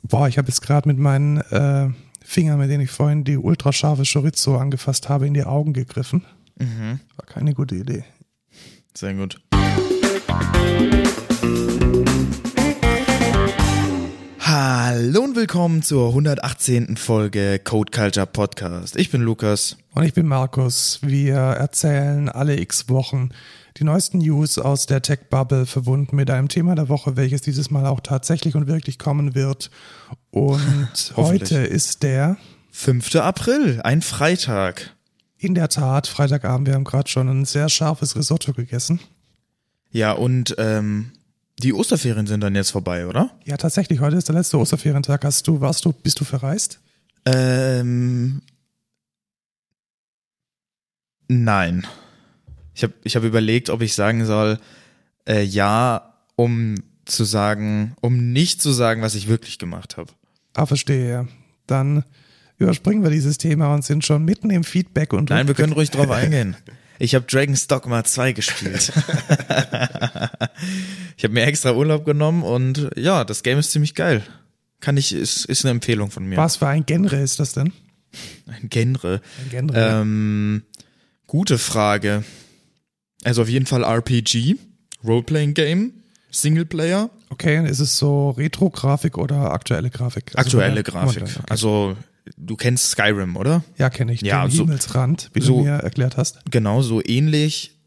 Boah, ich habe jetzt gerade mit meinen Fingern, mit denen ich vorhin die ultrascharfe Chorizo angefasst habe, in die Augen gegriffen. War keine gute Idee. Sehr gut. Hallo und willkommen zur 118. Folge Code Culture Podcast. Ich bin Lukas. Und ich bin Markus. Wir erzählen alle x Wochen die neuesten News aus der Tech-Bubble, verbunden mit einem Thema der Woche, welches dieses Mal auch tatsächlich und wirklich kommen wird. Und heute ist der 5. April, ein Freitag. In der Tat, Freitagabend, wir haben gerade schon ein sehr scharfes Risotto gegessen. Ja, und die Osterferien sind dann jetzt vorbei, oder? Ja, tatsächlich, heute ist der letzte Osterferientag. Bist du verreist? Nein. Ich hab überlegt, ob ich sagen soll, ja, um nicht zu sagen, was ich wirklich gemacht habe. Ah, verstehe, ja. Dann überspringen wir dieses Thema und sind schon mitten im Feedback. Und nein, wir können ruhig drauf eingehen. Ich habe Dragon's Dogma 2 gespielt. Ich habe mir extra Urlaub genommen und ja, das Game ist ziemlich geil. Ist eine Empfehlung von mir. Was für ein Genre ist das denn? Ein Genre? Ein Genre. Gute Frage. Also auf jeden Fall RPG, Roleplaying-Game, Singleplayer. Okay, ist es so Retro-Grafik oder aktuelle Grafik? Aktuelle Grafik. Okay. Also du kennst Skyrim, oder? Ja, kenne ich. Ja, den Himmelsrand, wie du mir erklärt hast. Genau, so ähnlich,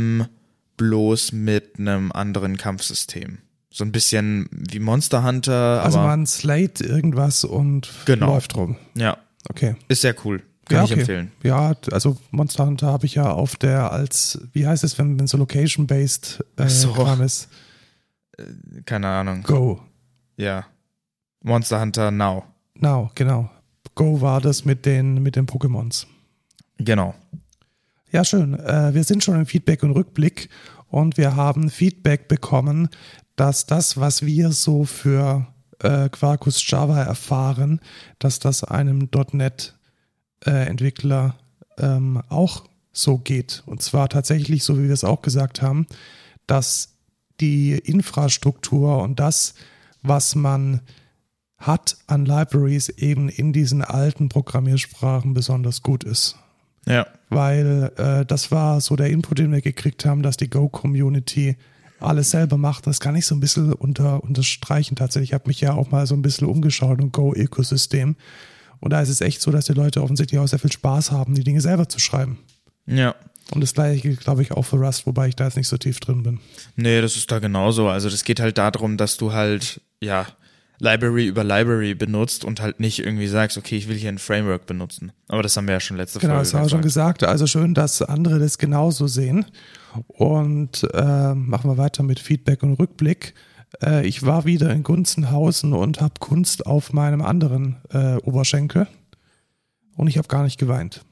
bloß mit einem anderen Kampfsystem. So ein bisschen wie Monster Hunter. Also aber man slate irgendwas und läuft rum. Ja. Okay. Ist sehr cool. Kann ich empfehlen. Ja, also Monster Hunter habe ich ja auf der wie heißt es, wenn so Location-based Kram ist? Keine Ahnung. Go. Ja. Monster Hunter Now. Now, genau. Go war das mit den Pokémons. Genau. Ja, schön. Wir sind schon im Feedback und Rückblick und wir haben Feedback bekommen, dass das, was wir so für Quarkus Java erfahren, dass das einem .NET Entwickler auch so geht. Und zwar tatsächlich, so wie wir es auch gesagt haben, dass die Infrastruktur und das, was man hat an Libraries, eben in diesen alten Programmiersprachen besonders gut ist. Ja. Weil das war so der Input, den wir gekriegt haben, dass die Go-Community alles selber macht. Das kann ich so ein bisschen unterstreichen tatsächlich. Ich habe mich ja auch mal so ein bisschen umgeschaut im Go-Ökosystem. Und da ist es echt so, dass die Leute offensichtlich auch sehr viel Spaß haben, die Dinge selber zu schreiben. Ja. Und das gleiche gilt, glaube ich, auch für Rust, wobei ich da jetzt nicht so tief drin bin. Nee, das ist da genauso. Also das geht halt darum, dass du halt, ja, Library über Library benutzt und halt nicht irgendwie sagst, okay, ich will hier ein Framework benutzen. Aber das haben wir ja schon letzte Folge gesagt. Genau, das haben wir schon gesagt. Also schön, dass andere das genauso sehen. Und machen wir weiter mit Feedback und Rückblick. Ich war wieder in Gunzenhausen und habe Kunst auf meinem anderen Oberschenkel. Und ich habe gar nicht geweint.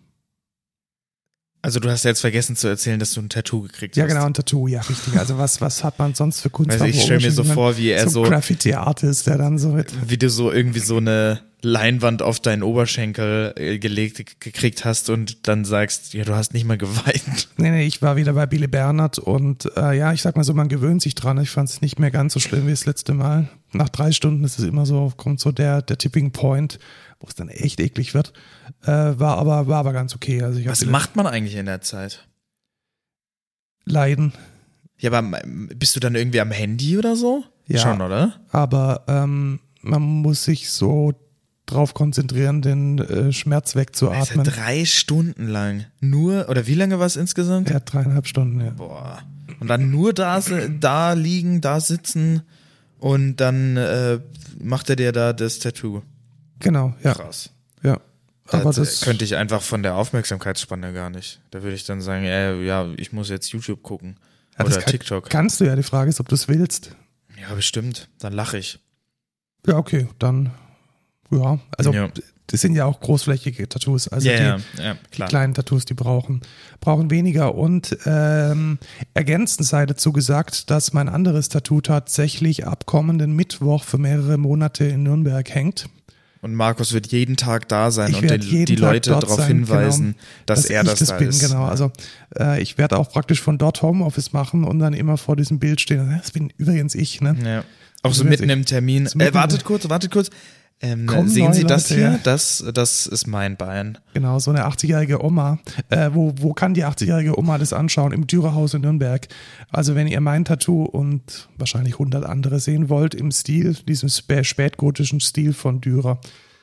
Also du hast ja jetzt vergessen zu erzählen, dass du ein Tattoo gekriegt hast. Ja, genau, ein Tattoo, ja, richtig. Also was hat man sonst für Kunst? Also ich stelle mir so vor, wie er so Graffiti-Artist, der dann so mit... Wie du so irgendwie so eine Leinwand auf deinen Oberschenkel gekriegt hast und dann sagst, ja, du hast nicht mal geweint. Nee, ich war wieder bei Billy Bernhard und ja, ich sag mal so, man gewöhnt sich dran. Ich fand es nicht mehr ganz so schlimm wie das letzte Mal. Nach 3 Stunden ist es immer so, kommt so der Tipping Point, wo es dann echt eklig wird. War aber ganz okay. Also was macht man eigentlich in der Zeit? Leiden. Ja, aber bist du dann irgendwie am Handy oder so? Ja. Schon, oder? Aber man muss sich so drauf konzentrieren, den Schmerz wegzuatmen. Also 3 Stunden lang. Nur, oder wie lange war es insgesamt? Ja, 3,5 Stunden, ja. Boah. Und dann nur da liegen, da sitzen und dann macht er dir da das Tattoo. Genau, ja. Krass. Ja. Aber das könnte ich einfach von der Aufmerksamkeitsspanne gar nicht. Da würde ich dann sagen, ja, ich muss jetzt YouTube gucken. Ja, oder TikTok. Kannst du ja, die Frage ist, ob du es willst. Ja, bestimmt. Dann lache ich. Ja, okay, dann ja. Also das sind ja auch großflächige Tattoos. Also die kleinen Tattoos, die brauchen weniger. Und ergänzend sei dazu gesagt, dass mein anderes Tattoo tatsächlich ab kommenden Mittwoch für mehrere Monate in Nürnberg hängt. Und Markus wird jeden Tag da sein und die Leute darauf hinweisen, dass er das da ist. Genau. Also ich werde auch praktisch von dort Homeoffice machen und dann immer vor diesem Bild stehen. Das bin übrigens ich, ne? Ja. Auch so mitten im Termin. Wartet kurz. Sehen Sie das Leute, hier? ja. Das ist mein Bein. Genau, so eine 80-jährige Oma. Wo kann die 80-jährige Oma das anschauen? Im Dürerhaus in Nürnberg. Also wenn ihr mein Tattoo und wahrscheinlich 100 andere sehen wollt, im Stil, diesem spätgotischen Stil von Dürer,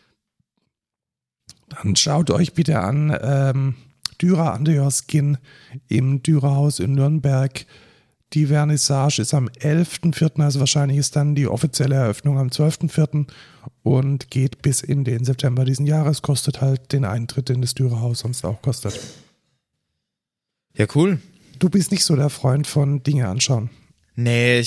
dann schaut euch bitte an Dürer Under Your Skin im Dürerhaus in Nürnberg. Die Vernissage ist am 11.04., also wahrscheinlich ist dann die offizielle Eröffnung am 12.04. und geht bis in den September diesen Jahres, kostet halt den Eintritt in das Dürerhaus sonst auch kostet. Ja, cool. Du bist nicht so der Freund von Dinge anschauen. Nee,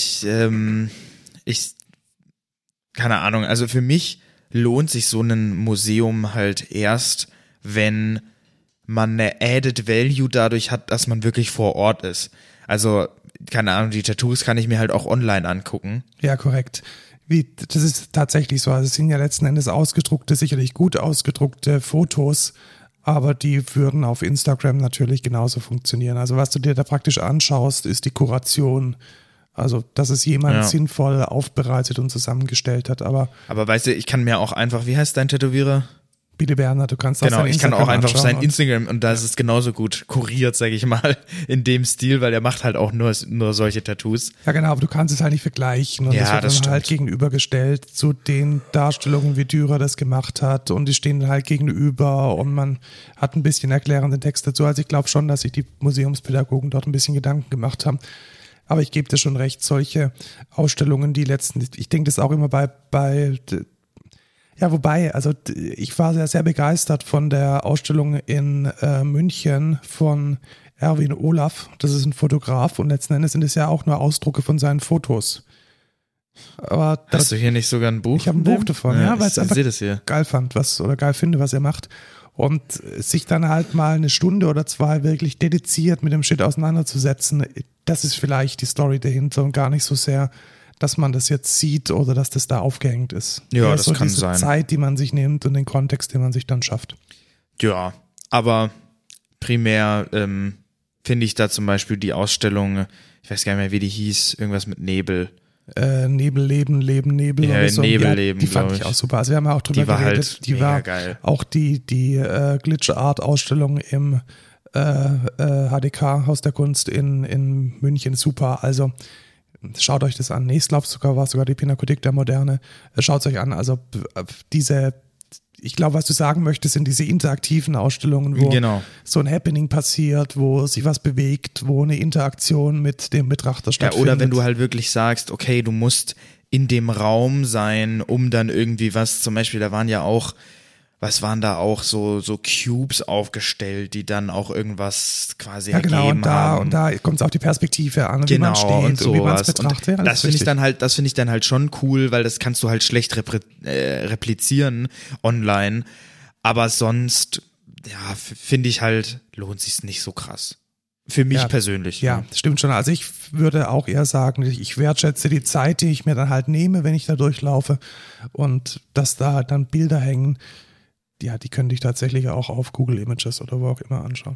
keine Ahnung, also für mich lohnt sich so ein Museum halt erst, wenn man eine Added Value dadurch hat, dass man wirklich vor Ort ist. Also, keine Ahnung, die Tattoos kann ich mir halt auch online angucken. Ja, korrekt. Das ist tatsächlich so. Also es sind ja letzten Endes ausgedruckte, sicherlich gut ausgedruckte Fotos, aber die würden auf Instagram natürlich genauso funktionieren. Also was du dir da praktisch anschaust, ist die Kuration. Also, dass es jemand sinnvoll aufbereitet und zusammengestellt hat. Aber weißt du, ich kann mir auch einfach, wie heißt dein Tätowierer? Bitte Berner, du kannst das Genau, ich kann auch einfach auf sein und Instagram und da ist es genauso gut kuriert, sage ich mal, in dem Stil, weil er macht halt auch nur solche Tattoos. Ja genau, aber du kannst es halt nicht vergleichen und Ja, das wird das dann halt stimmt. gegenübergestellt zu den Darstellungen, wie Dürer das gemacht hat und die stehen dann halt gegenüber und man hat ein bisschen erklärenden Text dazu. Also ich glaube schon, dass sich die Museumspädagogen dort ein bisschen Gedanken gemacht haben. Aber ich gebe dir schon recht, solche Ausstellungen, ich denke das auch immer wobei, also ich war sehr, sehr begeistert von der Ausstellung in München von Erwin Olaf. Das ist ein Fotograf und letzten Endes sind es ja auch nur Ausdrucke von seinen Fotos. Aber Hast du hier nicht sogar ein Buch? ich habe ein Buch davon, ja, weil ich es einfach sehe das hier. geil fand, geil finde, was er macht. Und sich dann halt mal eine Stunde oder zwei wirklich dediziert mit dem Shit auseinanderzusetzen, das ist vielleicht die Story dahinter und gar nicht so sehr, dass man das jetzt sieht oder dass das da aufgehängt ist. Ja, Eher das so kann diese sein. Zeit, die man sich nimmt und den Kontext, den man sich dann schafft. Ja, aber primär finde ich da zum Beispiel die Ausstellung, ich weiß gar nicht mehr, wie die hieß, irgendwas mit Nebel. Nebel. Ja, oder so. Nebelleben, die fand glaub ich auch super. Also wir haben ja auch drüber Die war geredet. halt Die mega war geil. auch die Glitch-Art-Ausstellung im HDK, Haus der Kunst in München, super. Also schaut euch das an. Nee, ich glaube war sogar die Pinakothek der Moderne. Schaut es euch an. Also ich glaube, was du sagen möchtest, sind diese interaktiven Ausstellungen, wo Genau. so ein Happening passiert, wo sich was bewegt, wo eine Interaktion mit dem Betrachter Ja, stattfindet. oder wenn du halt wirklich sagst, okay, du musst in dem Raum sein, um dann irgendwie was, zum Beispiel, da waren ja auch, was waren da auch so Cubes aufgestellt, die dann auch irgendwas quasi genau, ergeben haben. und da kommt es auf die Perspektive an, wie man Genau, steht und wie man es sowas. betrachtet. Ja, Das finde ich richtig. das finde ich dann halt schon cool, weil das kannst du halt schlecht replizieren online. Aber sonst, ja, finde ich halt, lohnt sich's nicht so krass. Für mich Ja, persönlich. Ja, stimmt schon. Also ich würde auch eher sagen, ich wertschätze die Zeit, die ich mir dann halt nehme, wenn ich da durchlaufe und dass da dann Bilder hängen, ja, die könnte ich tatsächlich auch auf Google Images oder wo auch immer anschauen.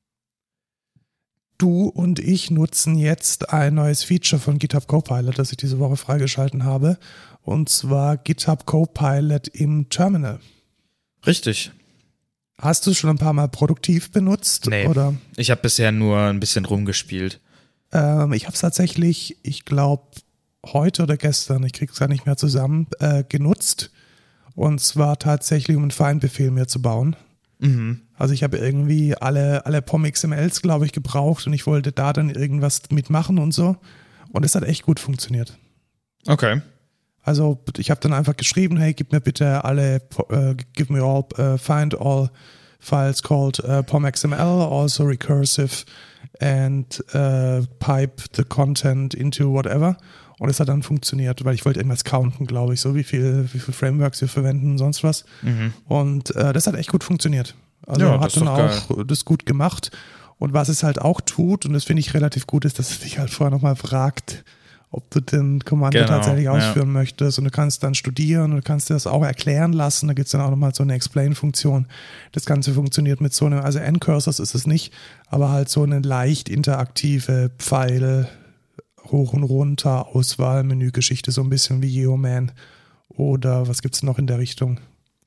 Du und ich nutzen jetzt ein neues Feature von GitHub Copilot, das ich diese Woche freigeschalten habe, und zwar GitHub Copilot im Terminal. Richtig. Hast du es schon ein paar Mal produktiv benutzt? Nee, Oder? ich habe bisher nur ein bisschen rumgespielt. Ich habe es tatsächlich, ich glaube, heute oder gestern, ich kriege es gar nicht mehr zusammen, genutzt. Und zwar tatsächlich, um einen Find-Befehl mir zu bauen. Mhm. Also ich habe irgendwie alle POM-XMLs, glaube ich, gebraucht und ich wollte da dann irgendwas mitmachen und so. Und es hat echt gut funktioniert. Okay. Also ich habe dann einfach geschrieben, hey, gib mir bitte give me all, find all files called POM-XML, also recursive and pipe the content into whatever. Und es hat dann funktioniert, weil ich wollte irgendwas counten, glaube ich, so wie viel Frameworks wir verwenden und sonst was. Mhm. Und das hat echt gut funktioniert. Also Ja, das hat ist dann doch auch das gut gemacht. Und was es halt auch tut, und das finde ich relativ gut, ist, dass es dich halt vorher nochmal fragt, ob du den Kommando Genau, tatsächlich ja. ausführen möchtest. Und du kannst dann studieren und du kannst dir das auch erklären lassen. Da gibt es dann auch nochmal so eine Explain-Funktion. Das Ganze funktioniert mit so einem, also N-Cursors ist es nicht, aber halt so eine leicht interaktive Pfeil hoch und runter Auswahl, Menügeschichte, so ein bisschen wie Geoman. oder was gibt es noch in der Richtung?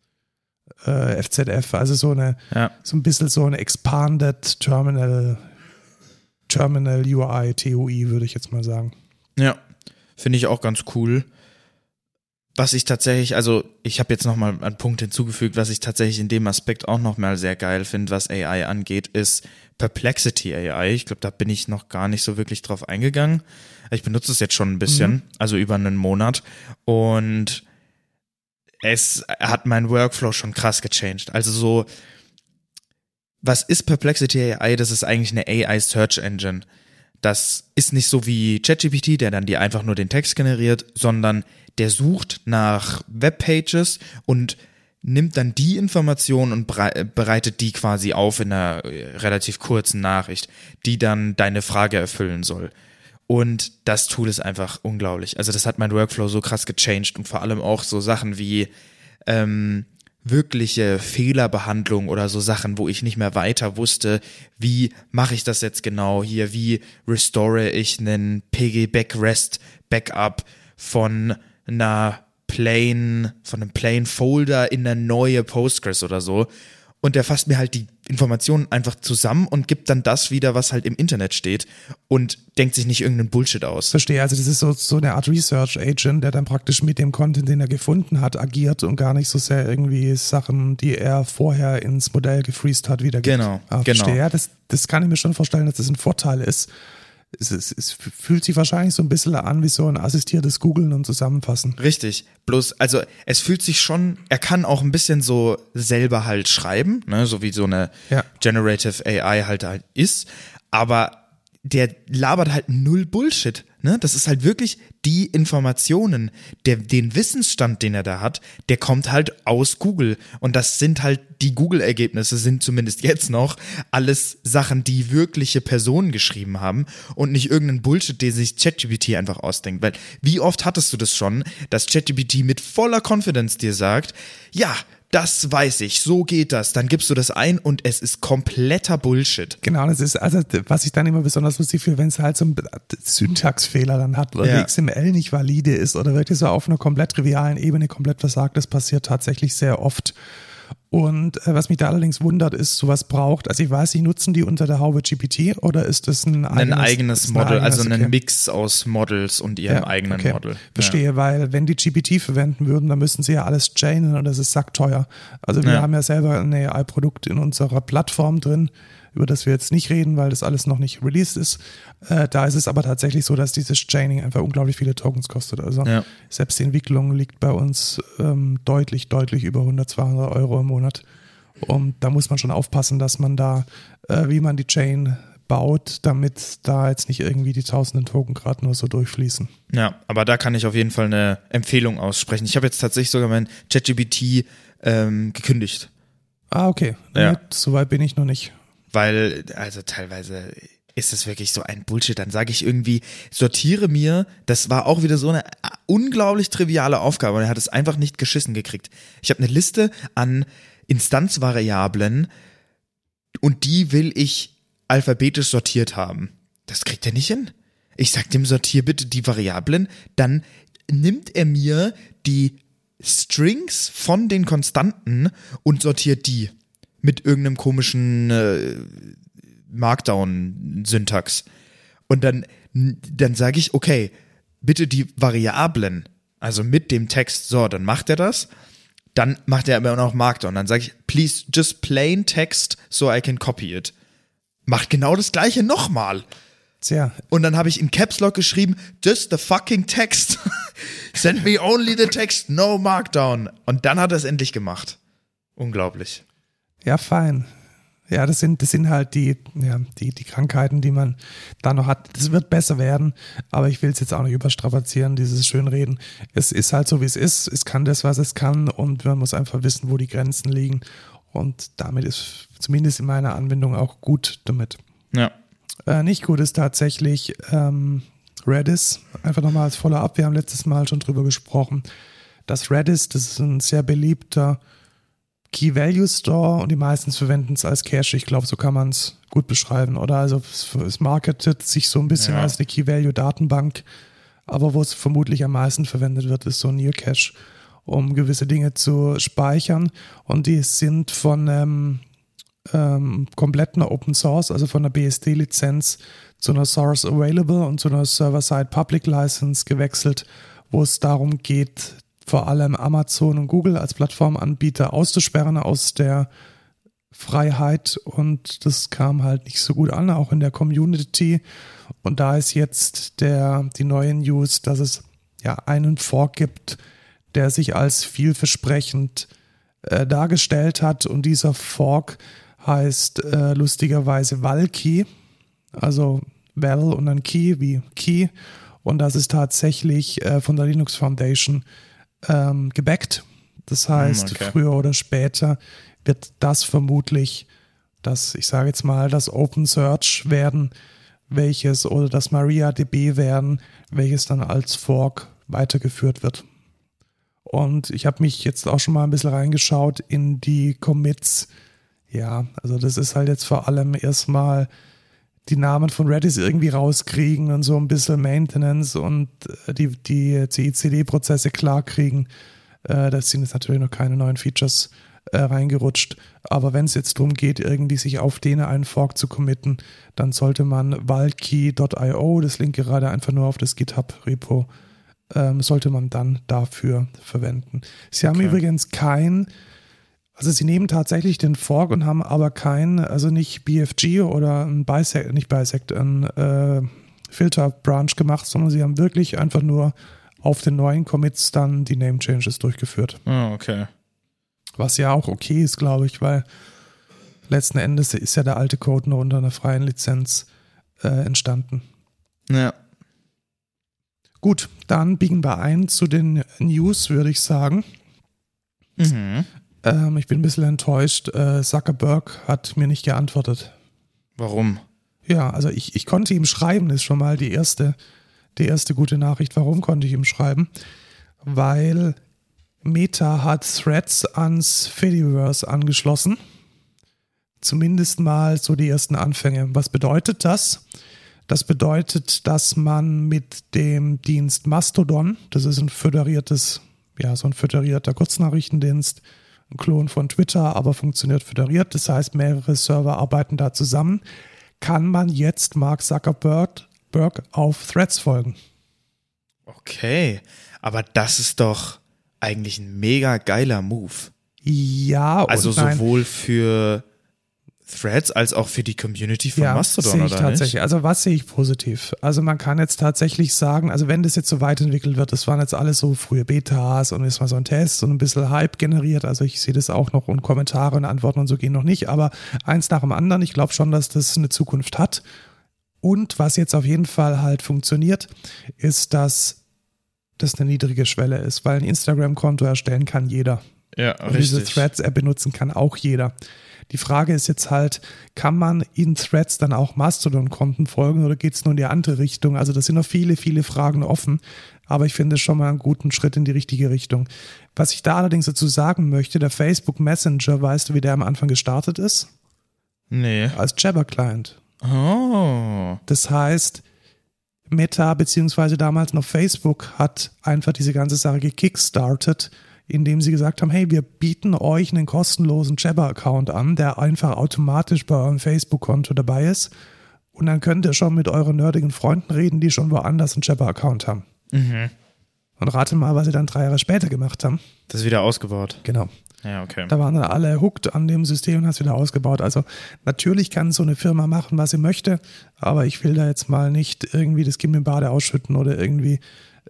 FZF, also so ein bisschen so eine Expanded Terminal UI, TUI, würde ich jetzt mal sagen. Ja, finde ich auch ganz cool. Was ich tatsächlich, also ich habe jetzt nochmal einen Punkt hinzugefügt, was ich tatsächlich in dem Aspekt auch nochmal sehr geil finde, was AI angeht, ist Perplexity AI. Ich glaube, da bin ich noch gar nicht so wirklich drauf eingegangen. Ich benutze es jetzt schon ein bisschen, also über einen Monat, und es hat meinen Workflow schon krass gechanged. Also so, was ist Perplexity AI? Das ist eigentlich eine AI Search Engine. Das ist nicht so wie ChatGPT, der dann dir einfach nur den Text generiert, sondern der sucht nach Webpages und nimmt dann die Informationen und bereitet die quasi auf in einer relativ kurzen Nachricht, die dann deine Frage erfüllen soll. Und das Tool ist einfach unglaublich. Also das hat mein Workflow so krass gechanged, und vor allem auch so Sachen wie wirkliche Fehlerbehandlung oder so Sachen, wo ich nicht mehr weiter wusste, wie mache ich das jetzt genau hier, wie restore ich einen PG-Backrest-Backup von einem Plain Folder in eine neue Postgres oder so. Und der fasst mir halt die Informationen einfach zusammen und gibt dann das wieder, was halt im Internet steht, und denkt sich nicht irgendeinen Bullshit aus. Verstehe, also das ist so eine Art Research Agent, der dann praktisch mit dem Content, den er gefunden hat, agiert und gar nicht so sehr irgendwie Sachen, die er vorher ins Modell gefreezed hat, wiedergibt. Genau. Verstehe, ja, das kann ich mir schon vorstellen, dass das ein Vorteil ist. Es fühlt sich wahrscheinlich so ein bisschen an wie so ein assistiertes Googlen und Zusammenfassen. Richtig. Bloß, also es fühlt sich schon, er kann auch ein bisschen so selber halt schreiben, ne, so wie so eine Generative AI halt ist, aber der labert halt null Bullshit, ne? Das ist halt wirklich die Informationen, den Wissensstand, den er da hat, der kommt halt aus Google, und das sind halt die Google-Ergebnisse, sind zumindest jetzt noch alles Sachen, die wirkliche Personen geschrieben haben und nicht irgendein Bullshit, den sich ChatGPT einfach ausdenkt, weil wie oft hattest du das schon, dass ChatGPT mit voller Confidence dir sagt, ja, das weiß ich, so geht das. Dann gibst du das ein und es ist kompletter Bullshit. Genau, das ist, also was ich dann immer besonders lustig finde, wenn es halt so einen Syntaxfehler dann hat, oder die XML nicht valide ist oder wirklich so auf einer komplett trivialen Ebene komplett versagt, das passiert tatsächlich sehr oft. Und was mich da allerdings wundert, ist, sowas braucht, also ich weiß nicht, nutzen die unter der Haube GPT oder ist das ein eigenes Model, also ein Mix aus Models und ihrem eigenen Model. Verstehe, weil wenn die GPT verwenden würden, dann müssten sie ja alles chainen und das ist sackteuer. Also wir haben ja selber ein AI-Produkt in unserer Plattform drin, über das wir jetzt nicht reden, weil das alles noch nicht released ist. Da ist es aber tatsächlich so, dass dieses Chaining einfach unglaublich viele Tokens kostet. Also selbst die Entwicklung liegt bei uns deutlich über 100, 200 Euro im Monat. Und da muss man schon aufpassen, dass man da, wie man die Chain baut, damit da jetzt nicht irgendwie die tausenden Token gerade nur so durchfließen. Ja, aber da kann ich auf jeden Fall eine Empfehlung aussprechen. Ich habe jetzt tatsächlich sogar mein ChatGPT gekündigt. Ah, okay. Ja. Nee, so weit bin ich noch nicht. Weil, also teilweise ist es wirklich so ein Bullshit. Dann sage ich irgendwie, sortiere mir, das war auch wieder so eine unglaublich triviale Aufgabe, und er hat es einfach nicht geschissen gekriegt. Ich habe eine Liste an Instanzvariablen und die will ich alphabetisch sortiert haben. Das kriegt er nicht hin. Ich sag dem, sortier bitte die Variablen, dann nimmt er mir die Strings von den Konstanten und sortiert die mit irgendeinem komischen Markdown-Syntax. Und dann sage ich, okay, bitte die Variablen, also mit dem Text, so, dann macht er das. Dann macht er aber noch Markdown. Dann sage ich, please just plain text so I can copy it. Macht genau das gleiche nochmal. Tja. Und dann habe ich in Caps Lock geschrieben, just the fucking text. Send me only the text, no Markdown. Und dann hat er es endlich gemacht. Unglaublich. Ja, fein. Ja, das sind halt die Krankheiten, die man da noch hat. Das wird besser werden, aber ich will es jetzt auch nicht überstrapazieren, dieses Schönreden. Es ist halt so, wie es ist. Es kann das, was es kann, und man muss einfach wissen, wo die Grenzen liegen. Und damit ist zumindest in meiner Anwendung auch gut damit. Ja. Nicht gut ist tatsächlich Redis. Einfach nochmal als Follow-up. Wir haben letztes Mal schon drüber gesprochen, dass Redis, das ist ein sehr beliebter Key-Value-Store, und die meisten verwenden es als Cache. Ich glaube, so kann man es gut beschreiben, oder? Also es marketet sich so ein bisschen als eine Key-Value-Datenbank, aber wo es vermutlich am meisten verwendet wird, ist so ein Neocache. um gewisse Dinge zu speichern. Und die sind von kompletten Open Source, also von der BSD-Lizenz zu einer Source Available und zu einer Server-Side Public License gewechselt, wo es darum geht, vor allem Amazon und Google als Plattformanbieter auszusperren aus der Freiheit, und das kam halt nicht so gut an, auch in der Community. Und da ist jetzt die neue News, dass es ja einen Fork gibt, der sich als vielversprechend dargestellt hat, und dieser Fork heißt lustigerweise Valkey, also Val und dann Key wie Key, und das ist tatsächlich von der Linux Foundation gebackt. Das heißt, früher oder später wird das vermutlich ich sage jetzt mal, das Open Search werden, oder das MariaDB werden, welches dann als Fork weitergeführt wird. Und ich habe mich jetzt auch schon mal ein bisschen reingeschaut in die Commits. Ja, also das ist halt jetzt vor allem erstmal die Namen von Redis irgendwie rauskriegen und so ein bisschen Maintenance und die CI/CD-Prozesse klarkriegen. Da sind jetzt natürlich noch keine neuen Features reingerutscht. Aber wenn es jetzt darum geht, irgendwie sich auf den einen Fork zu committen, dann sollte man valkey.io, das Link gerade einfach nur auf das GitHub-Repo, sollte man dann dafür verwenden. Sie haben übrigens also sie nehmen tatsächlich den Fork und haben aber nicht BFG oder ein Filter-Branch gemacht, sondern sie haben wirklich einfach nur auf den neuen Commits dann die Name-Changes durchgeführt. Oh, okay. Was ja auch okay ist, glaube ich, weil letzten Endes ist ja der alte Code nur unter einer freien Lizenz entstanden. Ja. Gut, dann biegen wir ein zu den News, würde ich sagen. Mhm. Ich bin ein bisschen enttäuscht. Zuckerberg hat mir nicht geantwortet. Warum? Ja, also ich konnte ihm schreiben, ist schon mal die erste gute Nachricht. Warum konnte ich ihm schreiben? Weil Meta hat Threads ans Fediverse angeschlossen. Zumindest mal so die ersten Anfänge. Was bedeutet das? Das bedeutet, dass man mit dem Dienst Mastodon, das ist ein föderierter Kurznachrichtendienst, ein Klon von Twitter, aber funktioniert föderiert, das heißt, mehrere Server arbeiten da zusammen, kann man jetzt Mark Zuckerberg auf Threads folgen. Okay, aber das ist doch eigentlich ein mega geiler Move. Ja, also nein. Sowohl für Threads als auch für die Community von Mastodon, sehe ich oder tatsächlich. nicht? Also was sehe ich positiv? Also man kann jetzt tatsächlich sagen, also wenn das jetzt so weiterentwickelt wird, das waren jetzt alles so frühe Betas und ist mal so ein Test und ein bisschen Hype generiert, also ich sehe das auch noch und Kommentare und Antworten und so gehen noch nicht, aber eins nach dem anderen, ich glaube schon, dass das eine Zukunft hat. Und was jetzt auf jeden Fall halt funktioniert, ist, dass das eine niedrige Schwelle ist, weil ein Instagram-Konto erstellen kann jeder. Ja, und richtig. diese Threads-App benutzen kann auch jeder. Die Frage ist jetzt halt, kann man in Threads dann auch Mastodon-Konten folgen oder geht es nur in die andere Richtung? Also das sind noch viele, viele Fragen offen, aber ich finde es schon mal einen guten Schritt in die richtige Richtung. Was ich da allerdings dazu sagen möchte, der Facebook Messenger, weißt du, wie der am Anfang gestartet ist? Nee. Als Jabber-Client. Oh. Das heißt, Meta beziehungsweise damals noch Facebook hat einfach diese ganze Sache gekickstartet, indem sie gesagt haben, hey, wir bieten euch einen kostenlosen Jabber-Account an, der einfach automatisch bei eurem Facebook-Konto dabei ist. Und dann könnt ihr schon mit euren nerdigen Freunden reden, die schon woanders einen Jabber-Account haben. Mhm. Und rate mal, was sie dann 3 Jahre später gemacht haben. Das ist wieder ausgebaut. Genau. Ja, okay. Da waren dann alle hooked an dem System und haben es wieder ausgebaut. Also natürlich kann so eine Firma machen, was sie möchte, aber ich will da jetzt mal nicht irgendwie das Kind im Bade ausschütten oder irgendwie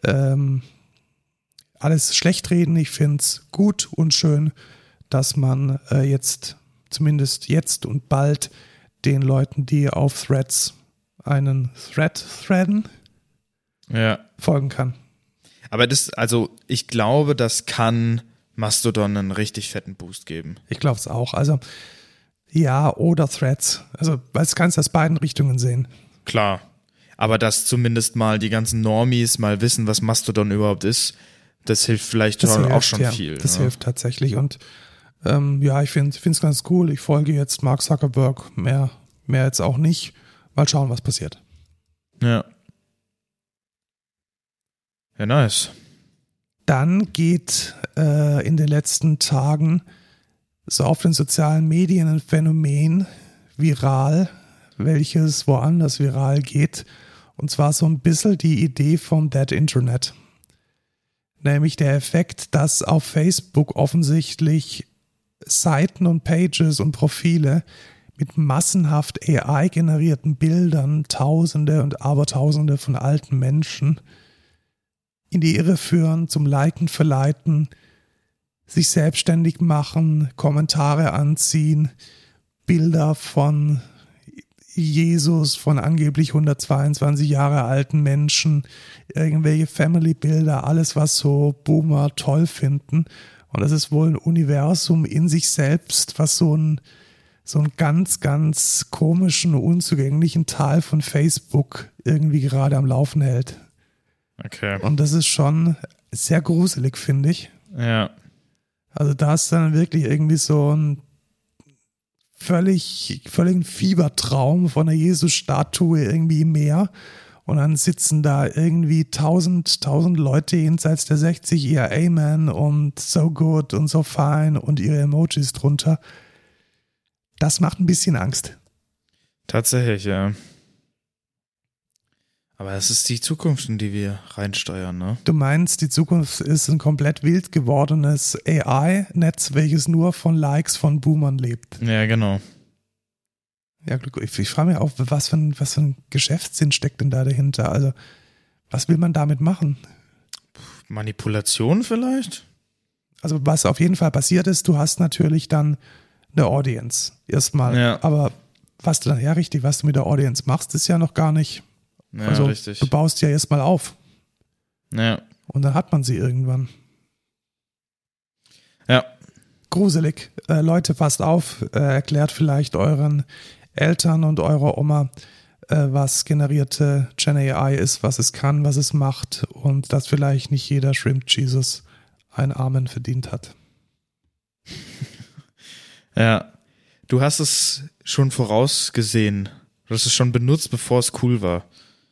alles schlecht reden. Ich finde es gut und schön, dass man zumindest jetzt und bald den Leuten, die auf Threads einen threaden, folgen kann. Aber ich glaube, das kann Mastodon einen richtig fetten Boost geben. Ich glaube es auch. Also ja, oder Threads. Also weil du kannst aus beiden Richtungen sehen. Klar. Aber dass zumindest mal die ganzen Normies mal wissen, was Mastodon überhaupt ist, das hilft vielleicht auch schon viel. Das hilft tatsächlich. Und ich finde es ganz cool. Ich folge jetzt Mark Zuckerberg, mehr jetzt auch nicht. Mal schauen, was passiert. Ja. Ja, nice. Dann geht in den letzten Tagen so auf den sozialen Medien ein Phänomen viral, welches woanders viral geht. Und zwar so ein bisschen die Idee vom Dead Internet. Nämlich der Effekt, dass auf Facebook offensichtlich Seiten und Pages und Profile mit massenhaft AI-generierten Bildern Tausende und Abertausende von alten Menschen in die Irre führen, zum Liken verleiten, sich selbstständig machen, Kommentare anziehen, Bilder von Jesus, von angeblich 122 Jahre alten Menschen, irgendwelche Family-Bilder, alles, was so Boomer toll finden. Und das ist wohl ein Universum in sich selbst, was so einen ganz, ganz komischen, unzugänglichen Teil von Facebook irgendwie gerade am Laufen hält. Okay. Und das ist schon sehr gruselig, finde ich. Ja. Also da ist dann wirklich irgendwie so ein völligen Fiebertraum von einer Jesus-Statue irgendwie im Meer. Und dann sitzen da irgendwie 1000 Leute jenseits der 60 ihr Amen und so good und so fine und ihre Emojis drunter. Das macht ein bisschen Angst. Tatsächlich, ja. Aber das ist die Zukunft, in die wir reinsteuern, ne? Du meinst, die Zukunft ist ein komplett wild gewordenes AI-Netz, welches nur von Likes von Boomern lebt. Ja, genau. Ja, ich frage mich auch, was für ein Geschäftssinn steckt denn da dahinter? Also, was will man damit machen? Manipulation vielleicht? Also, was auf jeden Fall passiert ist, du hast natürlich dann eine Audience erstmal. Ja. Aber was du mit der Audience machst, ist ja noch gar nicht. Ja, Also, richtig. du baust ja erstmal auf. Ja. Und dann hat man sie irgendwann. Ja. Gruselig. Leute, passt auf, erklärt vielleicht euren Eltern und eurer Oma, was generierte Gen AI ist, was es kann, was es macht und dass vielleicht nicht jeder Shrimp Jesus ein Amen verdient hat. Ja. Du hast es schon vorausgesehen. Du hast es schon benutzt, bevor es cool war.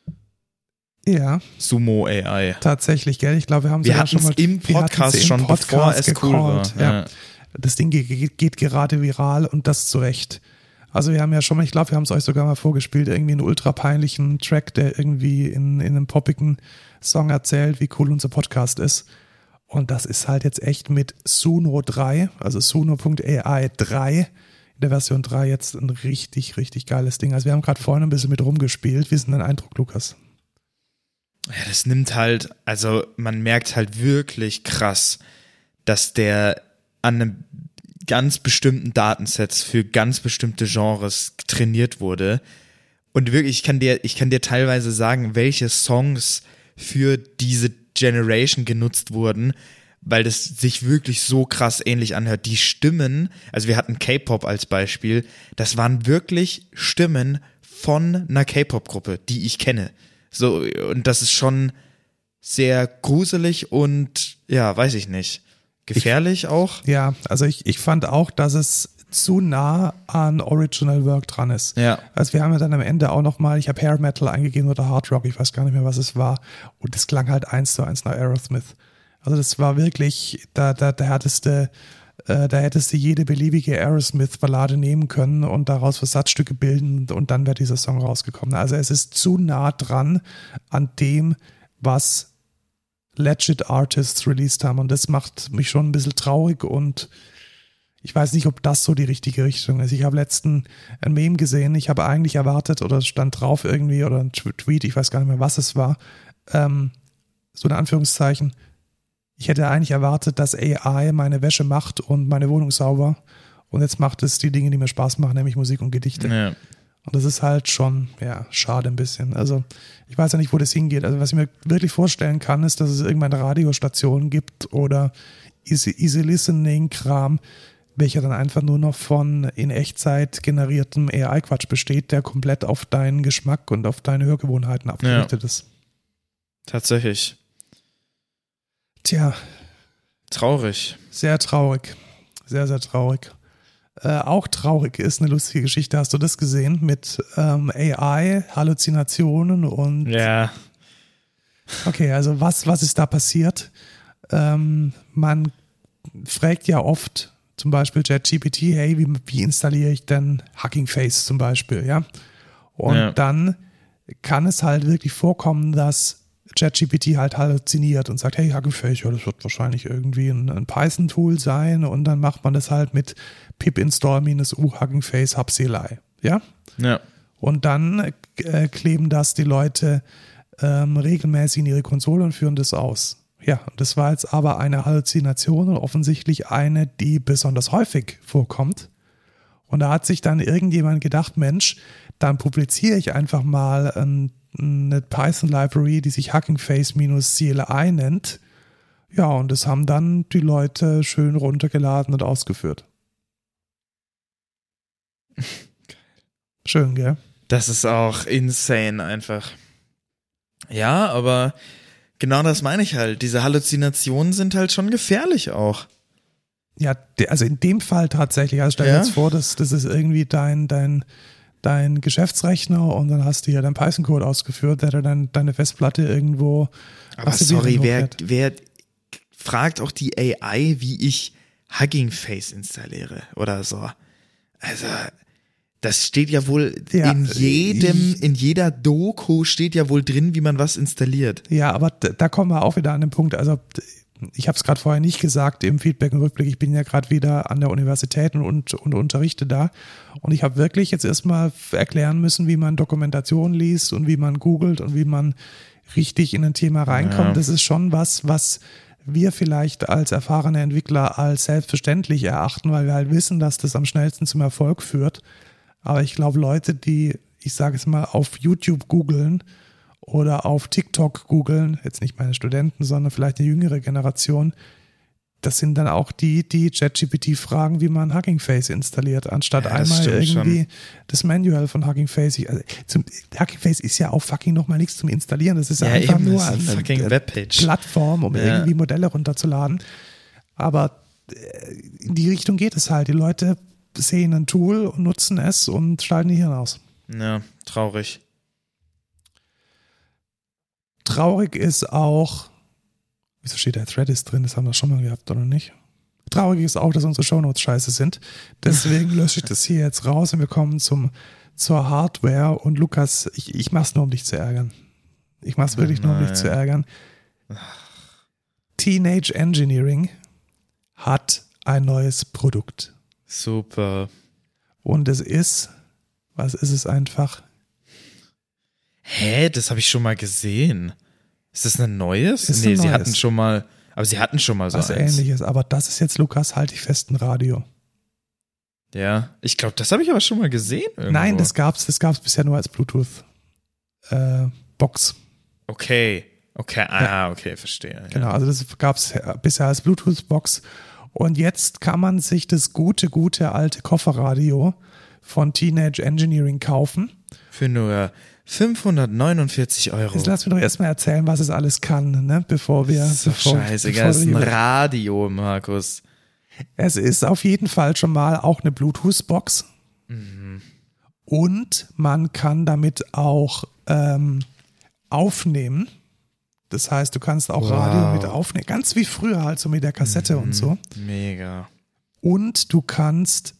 Ja. Sumo AI. Tatsächlich, gell? Ich glaube, wir hatten schon mal im Podcast schon, bevor es cool war. Ja. Das Ding geht gerade viral und das zu Recht. Also wir haben ja schon mal, ich glaube, wir haben es euch sogar mal vorgespielt, irgendwie einen ultra peinlichen Track, der irgendwie in einem poppigen Song erzählt, wie cool unser Podcast ist. Und das ist halt jetzt echt mit Suno 3, also Suno.ai 3, in der Version 3 jetzt ein richtig, richtig geiles Ding. Also wir haben gerade vorhin ein bisschen mit rumgespielt. Wie ist denn dein Eindruck, Lukas? Ja, das nimmt halt, also man merkt halt wirklich krass, dass der an einem ganz bestimmten Datensets für ganz bestimmte Genres trainiert wurde. Und wirklich, ich kann dir teilweise sagen, welche Songs für diese Generation genutzt wurden, weil das sich wirklich so krass ähnlich anhört. Die Stimmen, also wir hatten K-Pop als Beispiel, das waren wirklich Stimmen von einer K-Pop-Gruppe, die ich kenne. So, und das ist schon sehr gruselig und, ja, weiß ich nicht, gefährlich auch. Ja, also ich fand auch, dass es zu nah an Original Work dran ist. Ja. Also wir haben ja dann am Ende auch nochmal, ich habe Hair Metal eingegeben oder Hard Rock, ich weiß gar nicht mehr, was es war. Und es klang halt 1:1 nach Aerosmith. Also das war wirklich, da hättest du jede beliebige Aerosmith-Ballade nehmen können und daraus Versatzstücke bilden und dann wäre dieser Song rausgekommen. Also es ist zu nah dran an dem, was legit Artists released haben und das macht mich schon ein bisschen traurig und ich weiß nicht, ob das so die richtige Richtung ist. Ich habe letztens ein Meme gesehen, ich habe eigentlich erwartet oder stand drauf irgendwie oder ein Tweet, ich weiß gar nicht mehr, was es war, so in Anführungszeichen, ich hätte eigentlich erwartet, dass AI meine Wäsche macht und meine Wohnung sauber und jetzt macht es die Dinge, die mir Spaß machen, nämlich Musik und Gedichte. Ja. Und das ist halt schon, ja, schade ein bisschen. Also ich weiß ja nicht, wo das hingeht. Also was ich mir wirklich vorstellen kann, ist, dass es irgendwann Radiostationen gibt oder Easy Listening-Kram, welcher dann einfach nur noch von in Echtzeit generiertem AI-Quatsch besteht, der komplett auf deinen Geschmack und auf deine Hörgewohnheiten abgerichtet ist. Tatsächlich. Tja. Traurig. Sehr traurig. Sehr, sehr traurig. Auch traurig ist eine lustige Geschichte. Hast du das gesehen mit AI, Halluzinationen und... Ja. Okay, also was ist da passiert? man fragt ja oft zum Beispiel ChatGPT, hey, wie installiere ich denn Hugging Face zum Beispiel, ja? Und dann kann es halt wirklich vorkommen, dass ChatGPT halt halluziniert und sagt, hey, Hugging Face, ja, das wird wahrscheinlich irgendwie ein Python-Tool sein und dann macht man das halt mit pip install -u Hugging Face hub CLI, ja? Ja. Und dann kleben das die Leute regelmäßig in ihre Konsole und führen das aus. Ja, das war jetzt aber eine Halluzination und offensichtlich eine, die besonders häufig vorkommt. Und da hat sich dann irgendjemand gedacht, Mensch, dann publiziere ich einfach mal eine Python-Library, die sich Hugging Face-CLI nennt. Ja, und das haben dann die Leute schön runtergeladen und ausgeführt. Schön, gell? Das ist auch insane einfach. Ja, aber genau das meine ich halt. Diese Halluzinationen sind halt schon gefährlich auch. Ja, also in dem Fall tatsächlich. Also stell dir jetzt vor, das ist irgendwie dein Geschäftsrechner und dann hast du ja deinen Python-Code ausgeführt, der dann deine Festplatte irgendwo. Aber sorry, wer fragt auch die AI, wie ich Hugging Face installiere oder so? Also, das steht ja wohl in jeder Doku steht ja wohl drin, wie man was installiert. Ja, aber da kommen wir auch wieder an den Punkt, also ich habe es gerade vorher nicht gesagt im Feedback und Rückblick, ich bin ja gerade wieder an der Universität und unterrichte da und ich habe wirklich jetzt erstmal erklären müssen, wie man Dokumentation liest und wie man googelt und wie man richtig in ein Thema reinkommt. Ja. Das ist schon was wir vielleicht als erfahrene Entwickler als selbstverständlich erachten, weil wir halt wissen, dass das am schnellsten zum Erfolg führt. Aber ich glaube, Leute, die, ich sage es mal, auf YouTube googeln oder auf TikTok googeln, jetzt nicht meine Studenten, sondern vielleicht eine jüngere Generation, das sind dann auch die ChatGPT fragen, wie man Hugging Face installiert, anstatt einmal irgendwie das Manual von Hugging Face. Hugging Face ist ja auch fucking nochmal nichts zum Installieren. Das ist ja einfach eben, nur eine fucking Webpage. Plattform, um irgendwie Modelle runterzuladen. Aber in die Richtung geht es halt. Die Leute sehen ein Tool und nutzen es und schalten die Hirn aus. Ja, traurig. Traurig ist auch, wieso steht da Thread drin? Das haben wir schon mal gehabt, oder nicht? Traurig ist auch, dass unsere Shownotes scheiße sind. Deswegen lösche ich das hier jetzt raus und wir kommen zur Hardware. Und Lukas, ich mach's nur, um dich zu ärgern. Ich mach's wirklich nur, um dich zu ärgern. Teenage Engineering hat ein neues Produkt. Super. Und es ist, was ist es einfach? Hä, das habe ich schon mal gesehen. Ist das ein neues? Nee, sie hatten schon mal so was eins. Ähnliches, aber das ist jetzt, Lukas, halte ich fest, ein Radio. Ja, ich glaube, das habe ich aber schon mal gesehen irgendwo. Nein, das gab's bisher nur als Bluetooth Box. Okay, okay, verstehe. Genau, also das gab's bisher als Bluetooth Box und jetzt kann man sich das gute alte Kofferradio von Teenage Engineering kaufen. Für nur 549 €. Jetzt lass mir doch erstmal erzählen, was es alles kann, ne? Bevor wir. Scheißegal, das ist ein Radio, Markus. Es ist auf jeden Fall schon mal auch eine Bluetooth-Box. Mhm. Und man kann damit auch aufnehmen. Das heißt, du kannst auch Radio mit aufnehmen. Ganz wie früher halt so mit der Kassette und so. Mega. Und du kannst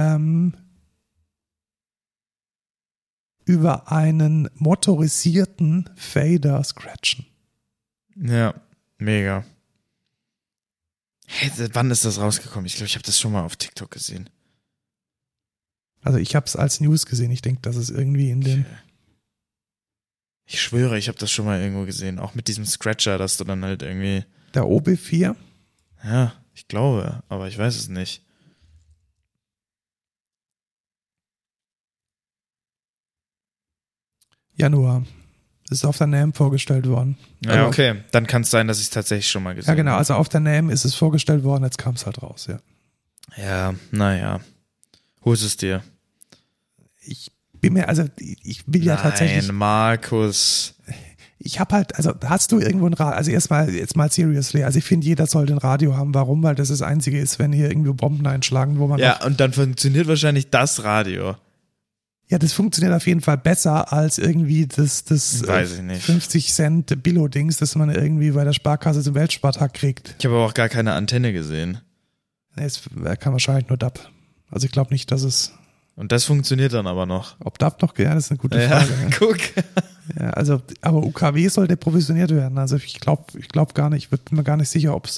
über einen motorisierten Fader scratchen. Ja, mega. Hey, wann ist das rausgekommen? Ich glaube, ich habe das schon mal auf TikTok gesehen. Also ich habe es als News gesehen. Ich denke, das ist irgendwie in dem... Ich schwöre, ich habe das schon mal irgendwo gesehen. Auch mit diesem Scratcher, dass du dann halt irgendwie... Der OB4? Ja, ich glaube, aber ich weiß es nicht. Januar. Das ist auf der NAMM vorgestellt worden. Ja, okay. Dann kann es sein, dass ich es tatsächlich schon mal gesehen habe. Ja, genau. Also auf der NAMM ist es vorgestellt worden, jetzt kam es halt raus, ja. Ja, naja. Hol es dir. Ich will ja tatsächlich... Nein, Markus. Ich habe halt, also hast du irgendwo ein Radio, also jetzt mal seriously, also ich finde, jeder sollte ein Radio haben. Warum? Weil das Einzige ist, wenn hier irgendwo Bomben einschlagen, wo man... Ja, und dann funktioniert wahrscheinlich das Radio. Ja, das funktioniert auf jeden Fall besser als irgendwie das Weiß ich nicht. 50 Cent Billo-Dings, das man irgendwie bei der Sparkasse zum Weltspartag kriegt. Ich habe aber auch gar keine Antenne gesehen. Nee, es kann wahrscheinlich nur DAB. Also ich glaube nicht, dass es... Und das funktioniert dann aber noch. Ob DAB noch... Ja, das ist eine gute Frage. Ja, guck. Ja, also, aber UKW sollte provisioniert werden. Also ich glaube gar nicht, ich bin mir gar nicht sicher, ob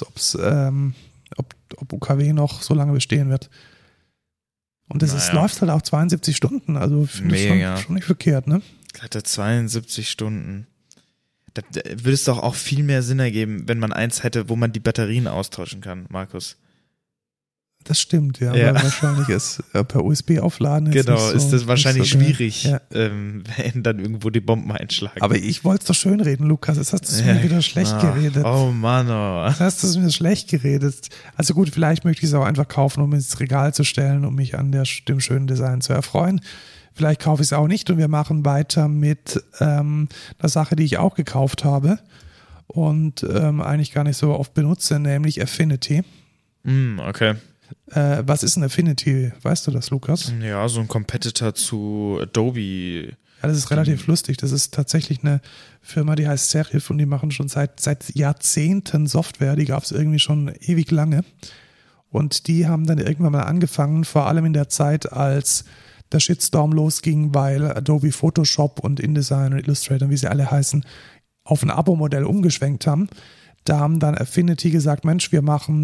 UKW noch so lange bestehen wird. Und es läuft halt auch 72 Stunden, also finde ich schon nicht verkehrt, ne? Hatte 72 Stunden. Da würde es doch auch viel mehr Sinn ergeben, wenn man eins hätte, wo man die Batterien austauschen kann, Markus. Das stimmt, ja. Weil wahrscheinlich ist per USB aufladen. Genau, ist das wahrscheinlich schwierig, ja. Wenn dann irgendwo die Bomben einschlagen. Aber ich wollte es doch schön reden, Lukas. Jetzt hast du mir wieder schlecht geredet. Oh Mann, oh. Jetzt hast du mir schlecht geredet. Also gut, vielleicht möchte ich es auch einfach kaufen, um ins Regal zu stellen, um mich an dem schönen Design zu erfreuen. Vielleicht kaufe ich es auch nicht und wir machen weiter mit einer Sache, die ich auch gekauft habe und eigentlich gar nicht so oft benutze, nämlich Affinity. Okay. Was ist ein Affinity? Weißt du das, Lukas? Ja, so ein Competitor zu Adobe. Ja, das ist relativ lustig. Das ist tatsächlich eine Firma, die heißt Serif und die machen schon seit Jahrzehnten Software. Die gab es irgendwie schon ewig lange. Und die haben dann irgendwann mal angefangen, vor allem in der Zeit, als der Shitstorm losging, weil Adobe Photoshop und InDesign und Illustrator, wie sie alle heißen, auf ein Abo-Modell umgeschwenkt haben. Da haben dann Affinity gesagt, Mensch, wir machen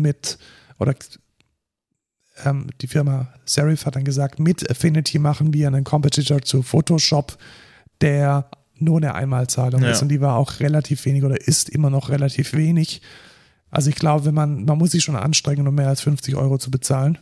die Firma Serif hat dann gesagt, mit Affinity machen wir einen Competitor zu Photoshop, der nur eine Einmalzahlung ist und die war auch relativ wenig oder ist immer noch relativ wenig. Also ich glaube, man muss sich schon anstrengen, um mehr als 50 € zu bezahlen.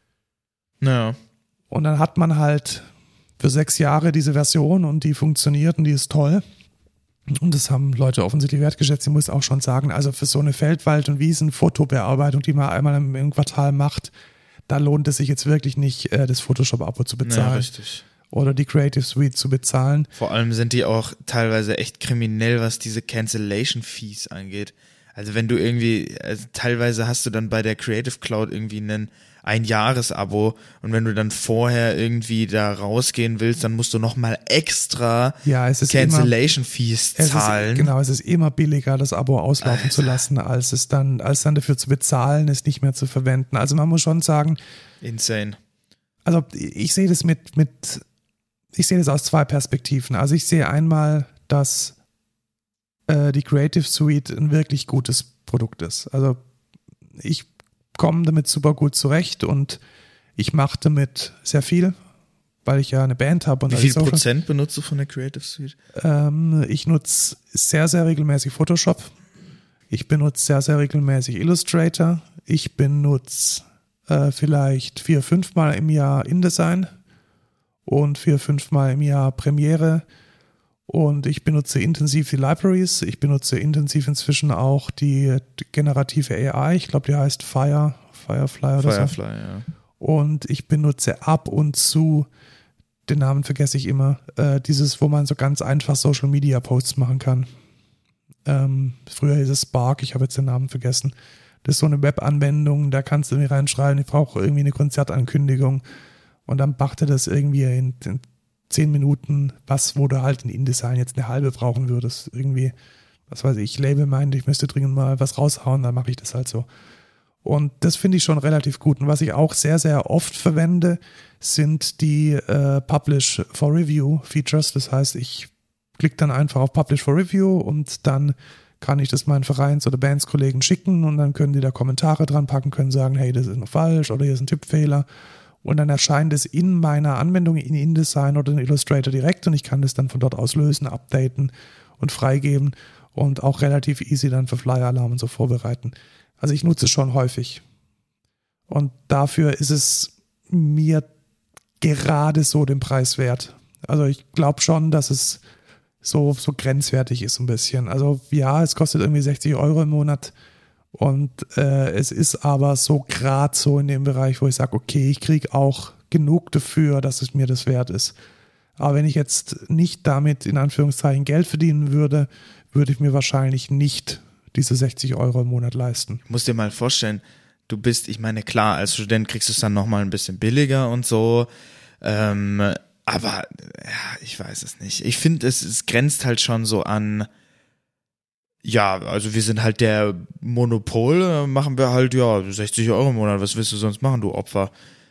Ja. Und dann hat man halt für 6 Jahre diese Version und die funktioniert und die ist toll. Und das haben Leute offensichtlich wertgeschätzt. Ich muss auch schon sagen, also für so eine Feldwald- und Wiesen-Fotobearbeitung, die man einmal im Quartal macht, da lohnt es sich jetzt wirklich nicht, das Photoshop-Abo zu bezahlen. Ja, richtig. Oder die Creative Suite zu bezahlen. Vor allem sind die auch teilweise echt kriminell, was diese Cancellation-Fees angeht. Also wenn du irgendwie, teilweise hast du dann bei der Creative Cloud irgendwie ein Jahresabo und wenn du dann vorher irgendwie da rausgehen willst, dann musst du nochmal extra Cancellation-Fees zahlen. Es ist immer billiger, das Abo auslaufen zu lassen, als dann dafür zu bezahlen, es nicht mehr zu verwenden. Also man muss schon sagen, insane. Also ich sehe das ich sehe das aus 2 Perspektiven. Also ich sehe einmal, dass die Creative Suite ein wirklich gutes Produkt ist. Also ich komme damit super gut zurecht und ich mache damit sehr viel, weil ich ja eine Band habe. Wie viel Prozent benutzt du von der Creative Suite? Ich nutze sehr, sehr regelmäßig Photoshop. Ich benutze sehr, sehr regelmäßig Illustrator. Ich benutze vielleicht 4-5 Mal im Jahr InDesign und 4-5 Mal im Jahr Premiere. Und ich benutze intensiv die Libraries. Ich benutze intensiv inzwischen auch die generative AI. Ich glaube, die heißt Firefly oder so. Firefly, ja. Und ich benutze ab und zu, den Namen vergesse ich immer, dieses, wo man so ganz einfach Social Media Posts machen kann. Früher hieß es Spark, ich habe jetzt den Namen vergessen. Das ist so eine Webanwendung, da kannst du irgendwie reinschreiben, ich brauche irgendwie eine Konzertankündigung. Und dann macht er das irgendwie in 10 Minuten, wo du halt in InDesign jetzt eine halbe brauchen würdest. Irgendwie, was weiß ich, Label meint, ich müsste dringend mal was raushauen, dann mache ich das halt so. Und das finde ich schon relativ gut. Und was ich auch sehr, sehr oft verwende, sind die Publish for Review Features. Das heißt, ich klicke dann einfach auf Publish for Review und dann kann ich das meinen Vereins- oder Bandskollegen schicken und dann können die da Kommentare dran packen, können sagen, hey, das ist noch falsch oder hier ist ein Tippfehler. Und dann erscheint es in meiner Anwendung in InDesign oder in Illustrator direkt und ich kann das dann von dort aus lösen, updaten und freigeben und auch relativ easy dann für Flyer-Alarm und so vorbereiten. Also ich nutze es schon häufig. Und dafür ist es mir gerade so den Preis wert. Also ich glaube schon, dass es so grenzwertig ist ein bisschen. Also ja, es kostet irgendwie 60 € im Monat. Und es ist aber so gerade so in dem Bereich, wo ich sage, okay, ich kriege auch genug dafür, dass es mir das wert ist. Aber wenn ich jetzt nicht damit in Anführungszeichen Geld verdienen würde, würde ich mir wahrscheinlich nicht diese 60 € im Monat leisten. Du musst dir mal vorstellen, du bist, ich meine, klar, als Student kriegst du es dann nochmal ein bisschen billiger und so. Aber ja, ich weiß es nicht. Ich finde, es grenzt halt schon so an, ja, also wir sind halt der Monopol, machen wir halt, ja, 60 Euro im Monat, was willst du sonst machen, du Opfer?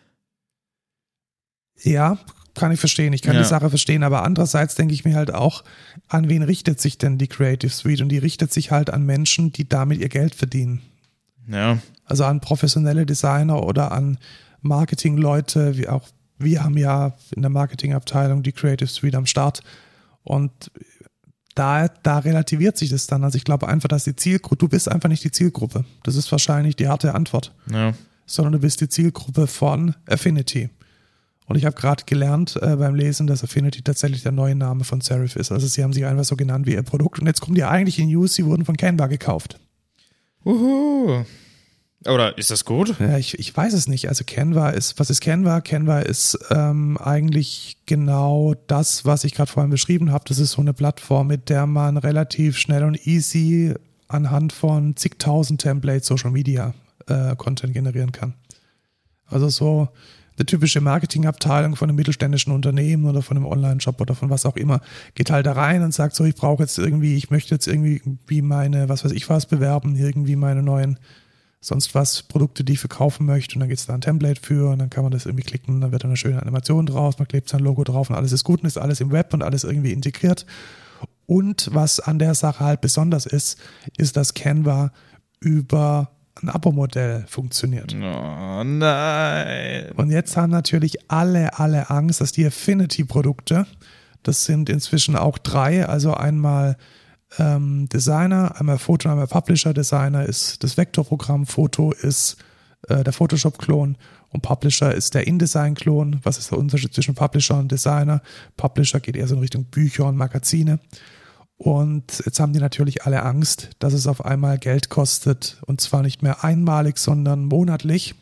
Ja, kann ich verstehen. Ich kann die Sache verstehen, aber andererseits denke ich mir halt auch, an wen richtet sich denn die Creative Suite? Und die richtet sich halt an Menschen, die damit ihr Geld verdienen. Ja. Also an professionelle Designer oder an Marketingleute, wie auch wir haben ja in der Marketingabteilung die Creative Suite am Start und da relativiert sich das dann. Also ich glaube einfach, dass die Zielgruppe, du bist einfach nicht die Zielgruppe. Das ist wahrscheinlich die harte Antwort. Ja. Sondern du bist die Zielgruppe von Affinity. Und ich habe gerade gelernt beim Lesen, dass Affinity tatsächlich der neue Name von Serif ist. Also sie haben sich einfach so genannt wie ihr Produkt. Und jetzt kommt ja eigentlich in News, sie wurden von Canva gekauft. Oder ist das gut? Ja, ich weiß es nicht. Also Canva ist, was ist Canva? Canva ist eigentlich genau das, was ich gerade vorhin beschrieben habe. Das ist so eine Plattform, mit der man relativ schnell und easy anhand von zigtausend Templates Social Media Content generieren kann. Also so eine typische Marketingabteilung von einem mittelständischen Unternehmen oder von einem Online-Shop oder von was auch immer, geht halt da rein und sagt so, ich möchte jetzt irgendwie meine, was weiß ich was bewerben, irgendwie meine neuen sonst was, Produkte, die ich verkaufen möchte und dann gibt es da ein Template für und dann kann man das irgendwie klicken, dann wird da eine schöne Animation drauf, man klebt sein Logo drauf und alles ist gut und ist alles im Web und alles irgendwie integriert. Und was an der Sache halt besonders ist, dass Canva über ein Abo-Modell funktioniert. Oh nein. Und jetzt haben natürlich alle Angst, dass die Affinity-Produkte, das sind inzwischen auch 3, also einmal Designer, einmal Foto, einmal Publisher. Designer ist das Vektorprogramm, Foto ist der Photoshop-Klon und Publisher ist der InDesign-Klon. Was ist der Unterschied zwischen Publisher und Designer? Publisher geht eher so in Richtung Bücher und Magazine. Und jetzt haben die natürlich alle Angst, dass es auf einmal Geld kostet und zwar nicht mehr einmalig, sondern monatlich.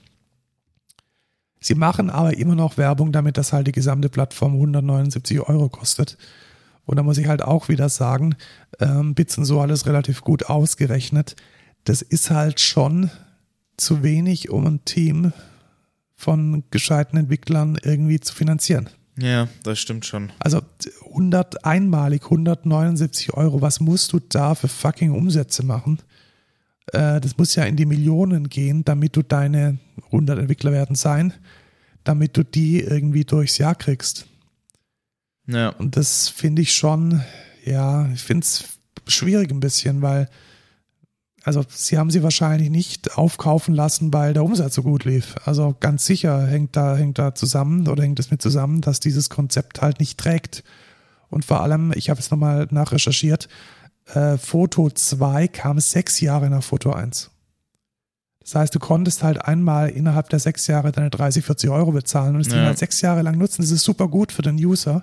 Sie machen aber immer noch Werbung damit, dass halt die gesamte Plattform 179 Euro kostet. Und da muss ich halt auch wieder sagen, Bits und so alles relativ gut ausgerechnet. Das ist halt schon zu wenig, um ein Team von gescheiten Entwicklern irgendwie zu finanzieren. Ja, das stimmt schon. Also einmalig 179 Euro, was musst du da für fucking Umsätze machen? Das muss ja in die Millionen gehen, damit du deine 100 Entwickler werden sein, damit du die irgendwie durchs Jahr kriegst. Ja. Und das finde ich schon, ja, ich finde es schwierig ein bisschen, weil, also sie haben sie wahrscheinlich nicht aufkaufen lassen, weil der Umsatz so gut lief. Also ganz sicher hängt da zusammen oder hängt es mit zusammen, dass dieses Konzept halt nicht trägt. Und vor allem, ich habe es nochmal nachrecherchiert, Foto 2 kam 6 Jahre nach Foto 1. Das heißt, du konntest halt einmal innerhalb der 6 Jahre deine 30, 40 Euro bezahlen und es Ding halt 6 Jahre lang nutzen. Das ist super gut für den User.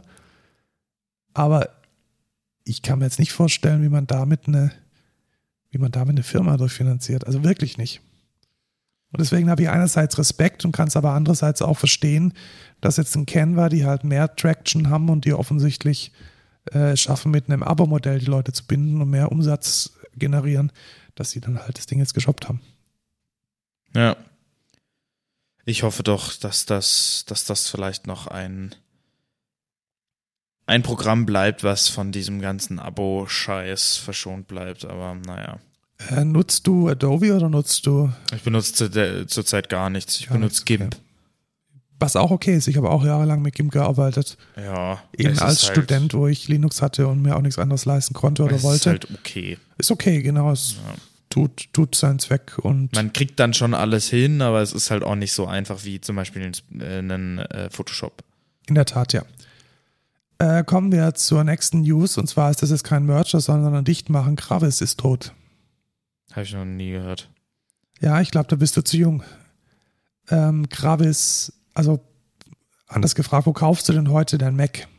Aber ich kann mir jetzt nicht vorstellen, wie man damit eine Firma durchfinanziert. Also wirklich nicht. Und deswegen habe ich einerseits Respekt und kann es aber andererseits auch verstehen, dass jetzt ein Canva, die halt mehr Traction haben und die offensichtlich schaffen, mit einem Abo-Modell die Leute zu binden und mehr Umsatz generieren, dass sie dann halt das Ding jetzt geshoppt haben. Ja. Ich hoffe doch, dass das vielleicht noch ein Programm bleibt, was von diesem ganzen Abo-Scheiß verschont bleibt, aber naja. Nutzt du Adobe oder nutzt du? Ich benutze zurzeit gar nichts. Ich benutze GIMP. Okay. Was auch okay ist. Ich habe auch jahrelang mit GIMP gearbeitet. Ja. Eben als Student, wo ich Linux hatte und mir auch nichts anderes leisten konnte oder wollte. Ist halt okay. Ist okay, genau. Es tut seinen Zweck. Und man kriegt dann schon alles hin, aber es ist halt auch nicht so einfach wie zum Beispiel einen Photoshop. In der Tat, ja. Kommen wir zur nächsten News. Und zwar ist das jetzt kein Merger, sondern ein Dichtmachen. Gravis ist tot. Habe ich noch nie gehört. Ja, ich glaube, da bist du zu jung. Gravis, also anders gefragt, wo kaufst du denn heute dein Mac?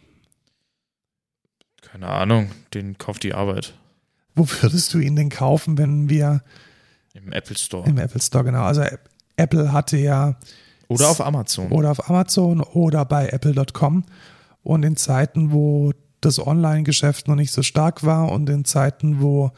Keine Ahnung, den kauft die Arbeit. Wo würdest du ihn denn kaufen, wenn wir... Im Apple Store. Im Apple Store, genau. Also Apple hatte ja... Oder auf Amazon. Oder auf Amazon oder bei apple.com. Und in Zeiten, wo das Online-Geschäft noch nicht so stark war und in Zeiten, wo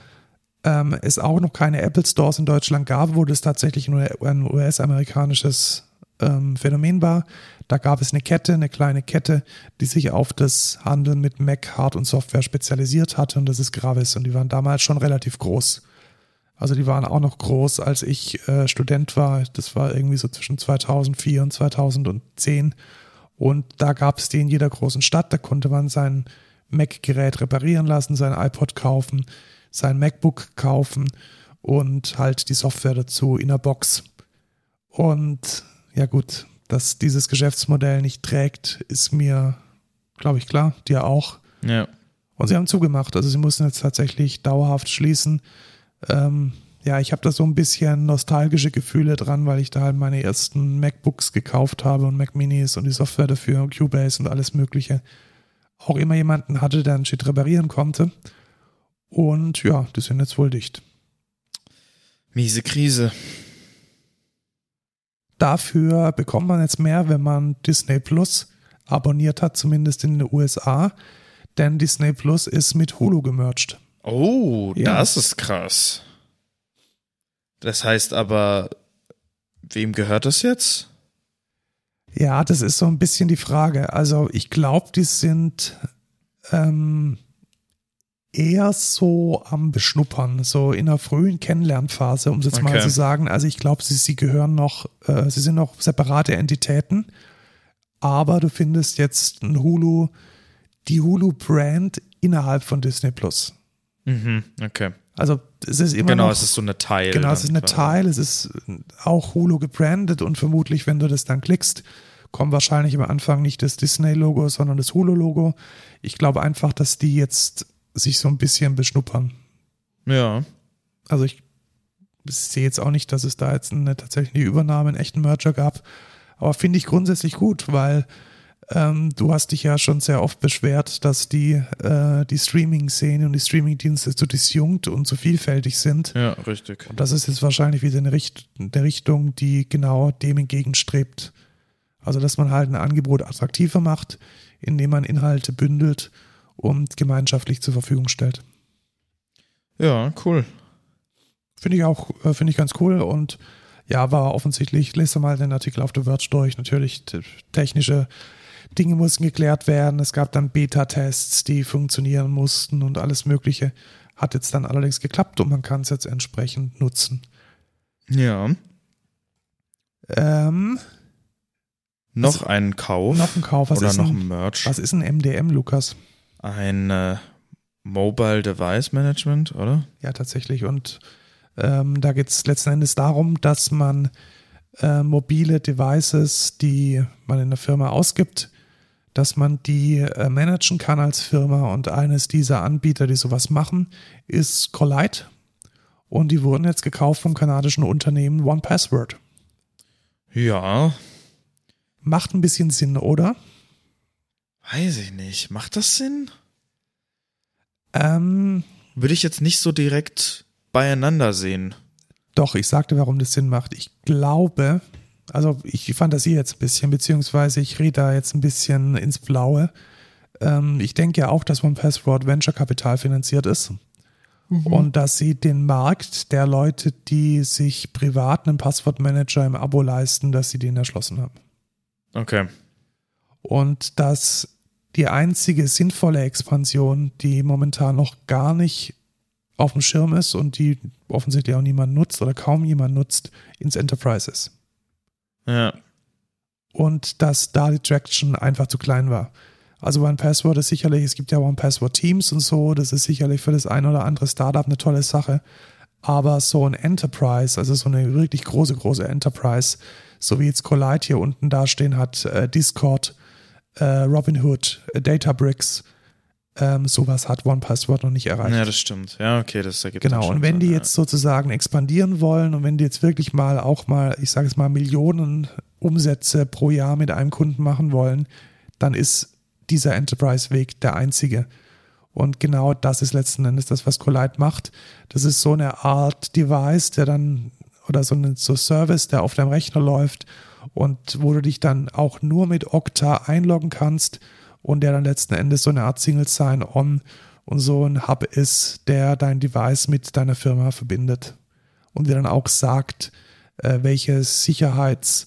es auch noch keine Apple Stores in Deutschland gab, wo das tatsächlich nur ein US-amerikanisches Phänomen war. Da gab es eine kleine Kette, die sich auf das Handeln mit Mac, Hard- und Software spezialisiert hatte, und das ist Gravis, und die waren damals schon relativ groß. Also die waren auch noch groß, als ich Student war. Das war irgendwie so zwischen 2004 und 2010. Und da gab es die in jeder großen Stadt. Da konnte man sein Mac-Gerät reparieren lassen, sein iPod kaufen, sein MacBook kaufen und halt die Software dazu in der Box. Und ja gut, dass dieses Geschäftsmodell nicht trägt, ist mir, glaube ich, klar. Dir auch. Ja. Und sie haben zugemacht. Also sie mussten jetzt tatsächlich dauerhaft schließen. Ich habe da so ein bisschen nostalgische Gefühle dran, weil ich da halt meine ersten MacBooks gekauft habe und Mac Minis und die Software dafür und Cubase und alles Mögliche. Auch immer jemanden hatte, der einen Shit reparieren konnte. Und ja, die sind jetzt wohl dicht. Miese Krise. Dafür bekommt man jetzt mehr, wenn man Disney Plus abonniert hat, zumindest in den USA. Denn Disney Plus ist mit Hulu gemerged. Oh, Ja. Das ist krass. Das heißt aber, wem gehört das jetzt? Ja, das ist so ein bisschen die Frage. Also ich glaube, die sind eher so am Beschnuppern, so in einer frühen Kennenlernphase, um es jetzt mal zu sagen. Also ich glaube, sie gehören noch, sie sind noch separate Entitäten, aber du findest jetzt ein Hulu, die Hulu-Brand innerhalb von Disney Plus. Mhm, okay. Also es ist immer noch, es ist so eine Teil. genau, es ist eine Teil, es ist auch Hulu gebrandet und vermutlich, wenn du das dann klickst, kommt wahrscheinlich am Anfang nicht das Disney-Logo, sondern das Hulu-Logo. Ich glaube einfach, dass die jetzt sich so ein bisschen beschnuppern. Ja. Also ich sehe jetzt auch nicht, dass es da jetzt tatsächlich eine Übernahme, einen echten Merger gab, aber finde ich grundsätzlich gut, weil du hast dich ja schon sehr oft beschwert, dass die Streaming-Szene und die Streaming-Dienste so disjunkt und so vielfältig sind. Ja, richtig. Und das ist jetzt wahrscheinlich wieder eine Richtung, die genau dem entgegenstrebt. Also, dass man halt ein Angebot attraktiver macht, indem man Inhalte bündelt und gemeinschaftlich zur Verfügung stellt. Ja, cool. Finde ich ganz cool und ja, war offensichtlich, lest mal den Artikel auf The Verge durch, natürlich technische Dinge mussten geklärt werden, es gab dann Beta-Tests, die funktionieren mussten und alles Mögliche. Hat jetzt dann allerdings geklappt und man kann es jetzt entsprechend nutzen. Ja. Noch ein Kauf. Noch ein Kauf. Oder noch ein Merch. Was ist ein MDM, Lukas? Ein Mobile Device Management, oder? Ja, tatsächlich. Und da geht es letzten Endes darum, dass man mobile Devices, die man in der Firma ausgibt, dass man die managen kann als Firma. Und eines dieser Anbieter, die sowas machen, ist Collide. Und die wurden jetzt gekauft vom kanadischen Unternehmen 1Password. Ja. Macht ein bisschen Sinn, oder? Weiß ich nicht. Macht das Sinn? Würde ich jetzt nicht so direkt beieinander sehen. Doch, ich sagte, warum das Sinn macht. Ich glaube, also ich fantasiere jetzt ein bisschen, beziehungsweise ich rede da jetzt ein bisschen ins Blaue. Ich denke ja auch, dass 1Password Venture Capital finanziert ist. Und dass sie den Markt der Leute, die sich privat einen Passwortmanager im Abo leisten, dass sie den erschlossen haben. Okay. Und dass die einzige sinnvolle Expansion, die momentan noch gar nicht auf dem Schirm ist und die offensichtlich auch niemand nutzt oder kaum jemand nutzt, ins Enterprise ist. Ja. Und dass da die Traction einfach zu klein war. Also 1Password ist sicherlich, es gibt ja 1Password-Teams und so, das ist sicherlich für das ein oder andere Startup eine tolle Sache. Aber so ein Enterprise, also so eine wirklich große Enterprise, so wie jetzt Collide hier unten dastehen hat, Discord, Robinhood, Databricks, sowas hat 1Password noch nicht erreicht. Ja, das stimmt. Ja, okay, das ergibt genau. Und wenn die jetzt sozusagen expandieren wollen und wenn die jetzt wirklich ich sage es mal, Millionen Umsätze pro Jahr mit einem Kunden machen wollen, dann ist dieser Enterprise-Weg der einzige. Und genau das ist letzten Endes das, was Collide macht. Das ist so eine Art Device, der dann, oder so ein Service, der auf deinem Rechner läuft und wo du dich dann auch nur mit Okta einloggen kannst und der dann letzten Endes so eine Art Single Sign-On und so ein Hub ist, der dein Device mit deiner Firma verbindet und dir dann auch sagt, welche Sicherheitsvorkehrungen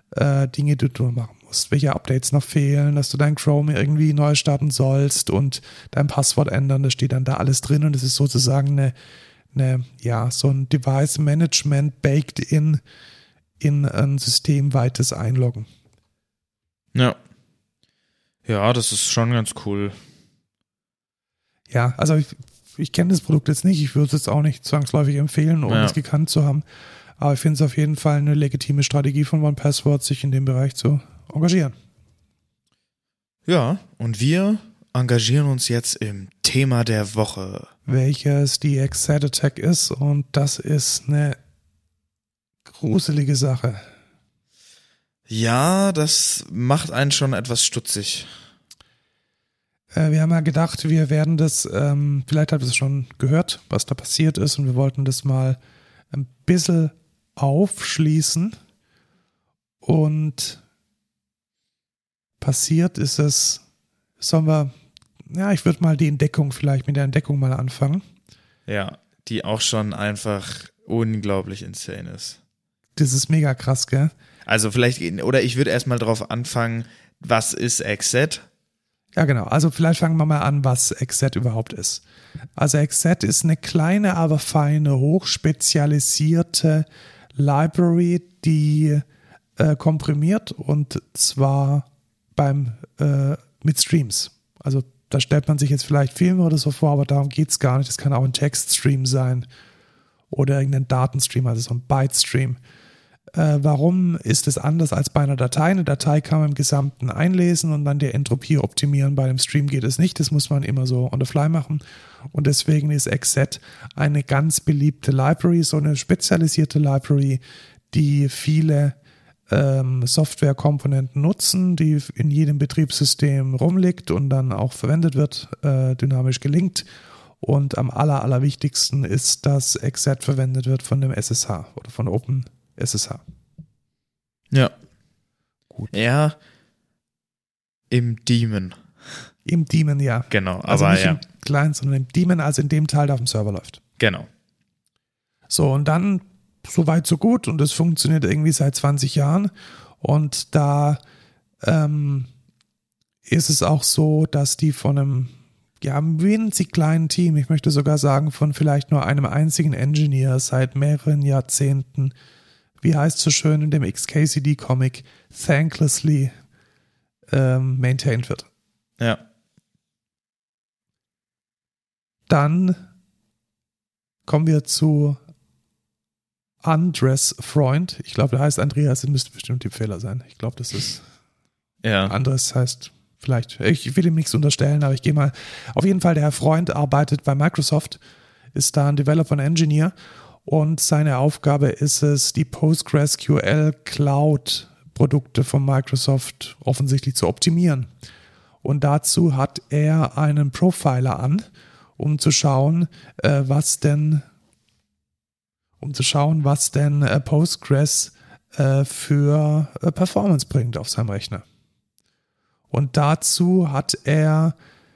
Dinge, die du machen musst, welche Updates noch fehlen, dass du dein Chrome irgendwie neu starten sollst und dein Passwort ändern, das steht dann da alles drin und es ist sozusagen so ein Device Management baked in ein systemweites Einloggen. Ja. Ja, das ist schon ganz cool. Ja, also ich kenne das Produkt jetzt nicht, ich würde es jetzt auch nicht zwangsläufig empfehlen, ohne es gekannt zu haben, aber ich finde es auf jeden Fall eine legitime Strategie von 1Password, sich in dem Bereich zu engagieren. Ja, und wir engagieren uns jetzt im Thema der Woche. Welches die Exet Attack ist und das ist eine gruselige Sache. Ja, das macht einen schon etwas stutzig. Wir haben ja gedacht, wir werden das, vielleicht habt ihr es schon gehört, was da passiert ist und wir wollten das mal ein bisschen aufschließen und passiert ist es, ich würde mal mit der Entdeckung mal anfangen. Ja, die auch schon einfach unglaublich insane ist. Das ist mega krass, gell? Also vielleicht, oder ich würde erstmal drauf anfangen, was ist Exet? Ja, genau. Also vielleicht fangen wir mal an, was Exet überhaupt ist. Also Exet ist eine kleine, aber feine, hochspezialisierte Library, die komprimiert und zwar mit Streams. Also da stellt man sich jetzt vielleicht Filme oder so vor, aber darum geht es gar nicht. Das kann auch ein Textstream sein oder irgendein Datenstream, also so ein Byte-Stream. Warum ist es anders als bei einer Datei? Eine Datei kann man im Gesamten einlesen und dann die Entropie optimieren. Bei einem Stream geht es nicht, das muss man immer so on the fly machen. Und deswegen ist Exet eine ganz beliebte Library, so eine spezialisierte Library, die viele Softwarekomponenten nutzen, die in jedem Betriebssystem rumliegt und dann auch verwendet wird, dynamisch gelinkt. Und am allerwichtigsten ist, dass Exet verwendet wird von dem SSH oder von OpenSSH. Ja. Gut. Ja, im Daemon. Im Daemon, ja. Genau, also aber nicht im Client, sondern im Daemon, also in dem Teil, der auf dem Server läuft. Genau. So, und dann so weit, so gut und das funktioniert irgendwie seit 20 Jahren und da ist es auch so, dass die von einem winzig kleinen Team, ich möchte sogar sagen von vielleicht nur einem einzigen Engineer seit mehreren Jahrzehnten, wie heißt es so schön in dem XKCD-Comic, thanklessly maintained wird. Ja. Dann kommen wir zu Andres Freund. Ich glaube, der heißt Andreas, das müsste bestimmt die Fehler sein. Ich glaube, das ist Andres heißt vielleicht, ich will ihm nichts unterstellen, aber ich gehe mal, auf jeden Fall, der Herr Freund arbeitet bei Microsoft, ist da ein Developer und Engineer und seine Aufgabe ist es, die PostgreSQL Cloud Produkte von Microsoft offensichtlich zu optimieren. Und dazu hat er einen Profiler an, um zu schauen, was denn Postgres für Performance bringt auf seinem Rechner. Und dazu hat er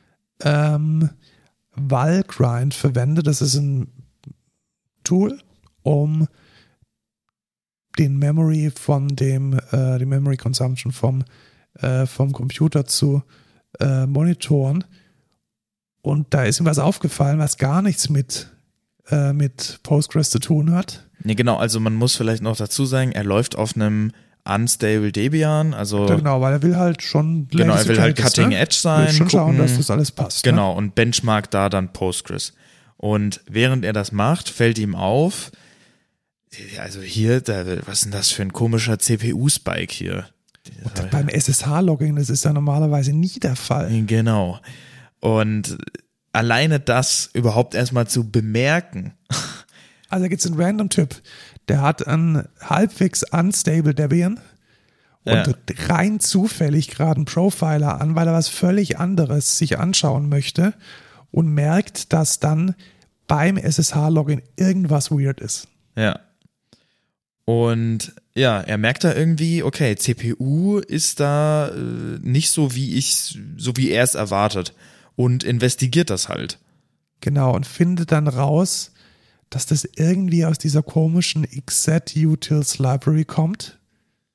Valgrind verwendet. Das ist ein Tool, um den Memory die Memory Consumption vom Computer zu monitoren. Und da ist ihm was aufgefallen, was gar nichts mit Postgres zu tun hat. Nee, genau, also man muss vielleicht noch dazu sagen, er läuft auf einem unstable Debian, also genau, weil er will halt schon er will halt Cutting Edge sein, will schon schauen, dass das alles passt. Genau, und benchmark da dann Postgres. Und während er das macht, fällt ihm auf, also was ist denn das für ein komischer CPU-Spike hier? Und beim SSH-Logging, das ist ja normalerweise nie der Fall. Genau. Und alleine das überhaupt erstmal zu bemerken. Also da gibt es einen Random-Typ, der hat einen halbwegs unstable Debian und rein zufällig gerade einen Profiler an, weil er was völlig anderes sich anschauen möchte und merkt, dass dann beim SSH-Login irgendwas weird ist. Ja. Und ja, er merkt da irgendwie, okay, CPU ist da nicht so, wie er es erwartet und investigiert das halt. Genau, und findet dann raus, dass das irgendwie aus dieser komischen XZ Utils Library kommt.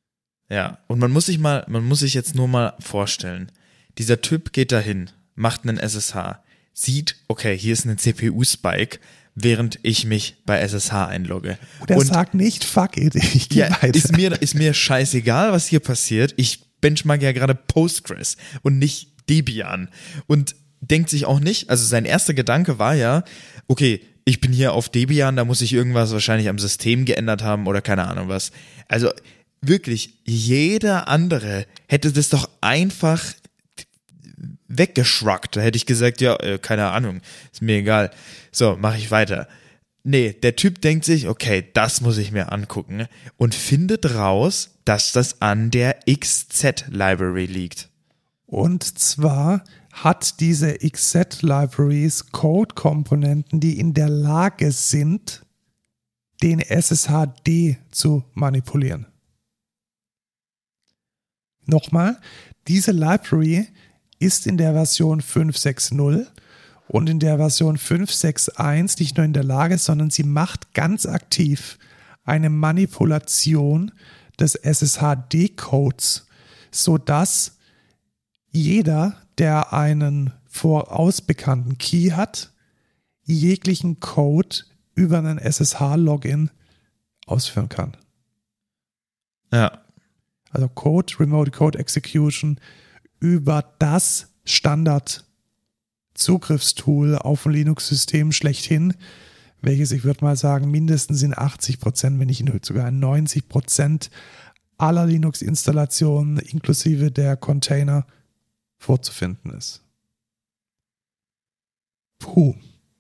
Ja, und man muss sich jetzt nur mal vorstellen, dieser Typ geht dahin, macht einen SSH, sieht, okay, hier ist ein CPU-Spike, während ich mich bei SSH einlogge. Der sagt nicht, fuck it, ich gehe weiter. Ist mir scheißegal, was hier passiert. Ich benchmark ja gerade Postgres und nicht Debian. Und denkt sich auch nicht, also sein erster Gedanke war ja, okay, ich bin hier auf Debian, da muss ich irgendwas wahrscheinlich am System geändert haben oder keine Ahnung was. Also wirklich, jeder andere hätte das doch einfach weggeschruckt. Da hätte ich gesagt, ja, keine Ahnung, ist mir egal. So, mache ich weiter. Nee, der Typ denkt sich, okay, das muss ich mir angucken und findet raus, dass das an der XZ-Library liegt. Und zwar hat diese XZ-Libraries Code-Komponenten, die in der Lage sind, den SSHD zu manipulieren. Nochmal, diese Library ist in der Version 5.6.0 und in der Version 5.6.1 nicht nur in der Lage, sondern sie macht ganz aktiv eine Manipulation des SSHD-Codes, sodass jeder, der einen voraus bekannten Key hat, jeglichen Code über einen SSH-Login ausführen kann. Ja. Also Remote Code Execution über das Standard-Zugriffstool auf ein Linux-System schlechthin, welches, ich würde mal sagen, mindestens in 80%, wenn nicht sogar in 90% aller Linux-Installationen inklusive der Container vorzufinden ist. Puh.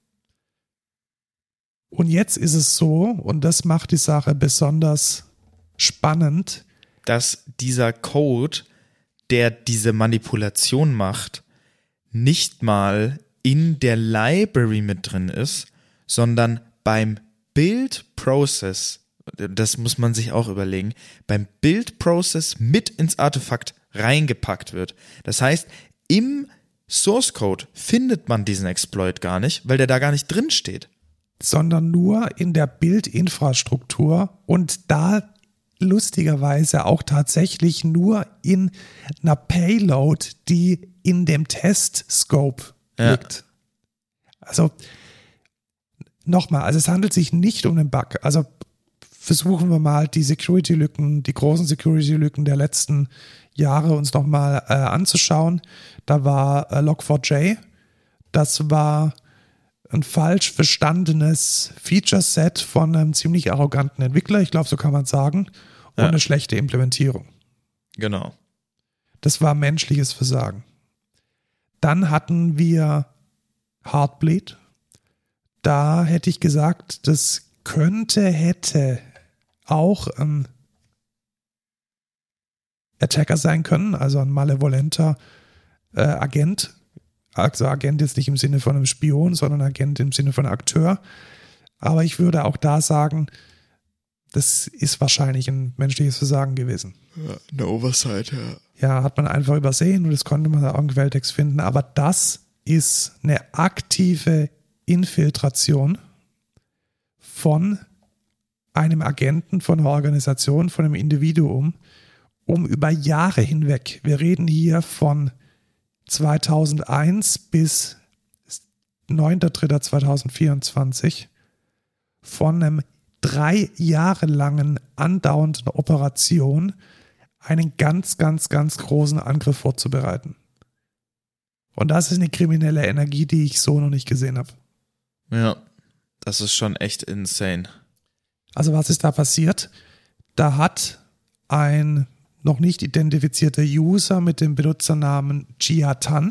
Und jetzt ist es so, und das macht die Sache besonders spannend, dass dieser Code, der diese Manipulation macht, nicht mal in der Library mit drin ist, sondern beim Build-Process, das muss man sich auch überlegen, beim Build-Process mit ins Artefakt reingepackt wird. Das heißt, im Source Code findet man diesen Exploit gar nicht, weil der da gar nicht drin steht. Sondern nur in der Bildinfrastruktur und da lustigerweise auch tatsächlich nur in einer Payload, die in dem Test-Scope liegt. Also nochmal, also es handelt sich nicht um einen Bug. Also versuchen wir mal die Security-Lücken, die großen Security-Lücken der letzten Jahre uns nochmal anzuschauen. Da war Log4j, das war ein falsch verstandenes Feature-Set von einem ziemlich arroganten Entwickler, ich glaube, so kann man sagen, und eine schlechte Implementierung. Genau. Das war menschliches Versagen. Dann hatten wir Heartbleed. Da hätte ich gesagt, das hätte auch ein Attacker sein können, also ein malevolenter Agent. Also Agent jetzt nicht im Sinne von einem Spion, sondern Agent im Sinne von Akteur. Aber ich würde auch da sagen, das ist wahrscheinlich ein menschliches Versagen gewesen. Ja, eine Oversight, ja. Ja, hat man einfach übersehen und das konnte man auch im Quelltext finden. Aber das ist eine aktive Infiltration von einem Agenten, von einer Organisation, von einem Individuum, um über Jahre hinweg, wir reden hier von 2001 bis 9.3.2024, von einem 3 Jahre langen andauernden Operation einen ganz, ganz, ganz großen Angriff vorzubereiten. Und das ist eine kriminelle Energie, die ich so noch nicht gesehen habe. Ja, das ist schon echt insane. Also was ist da passiert? Da hat ein noch nicht identifizierter User mit dem Benutzernamen Jiatan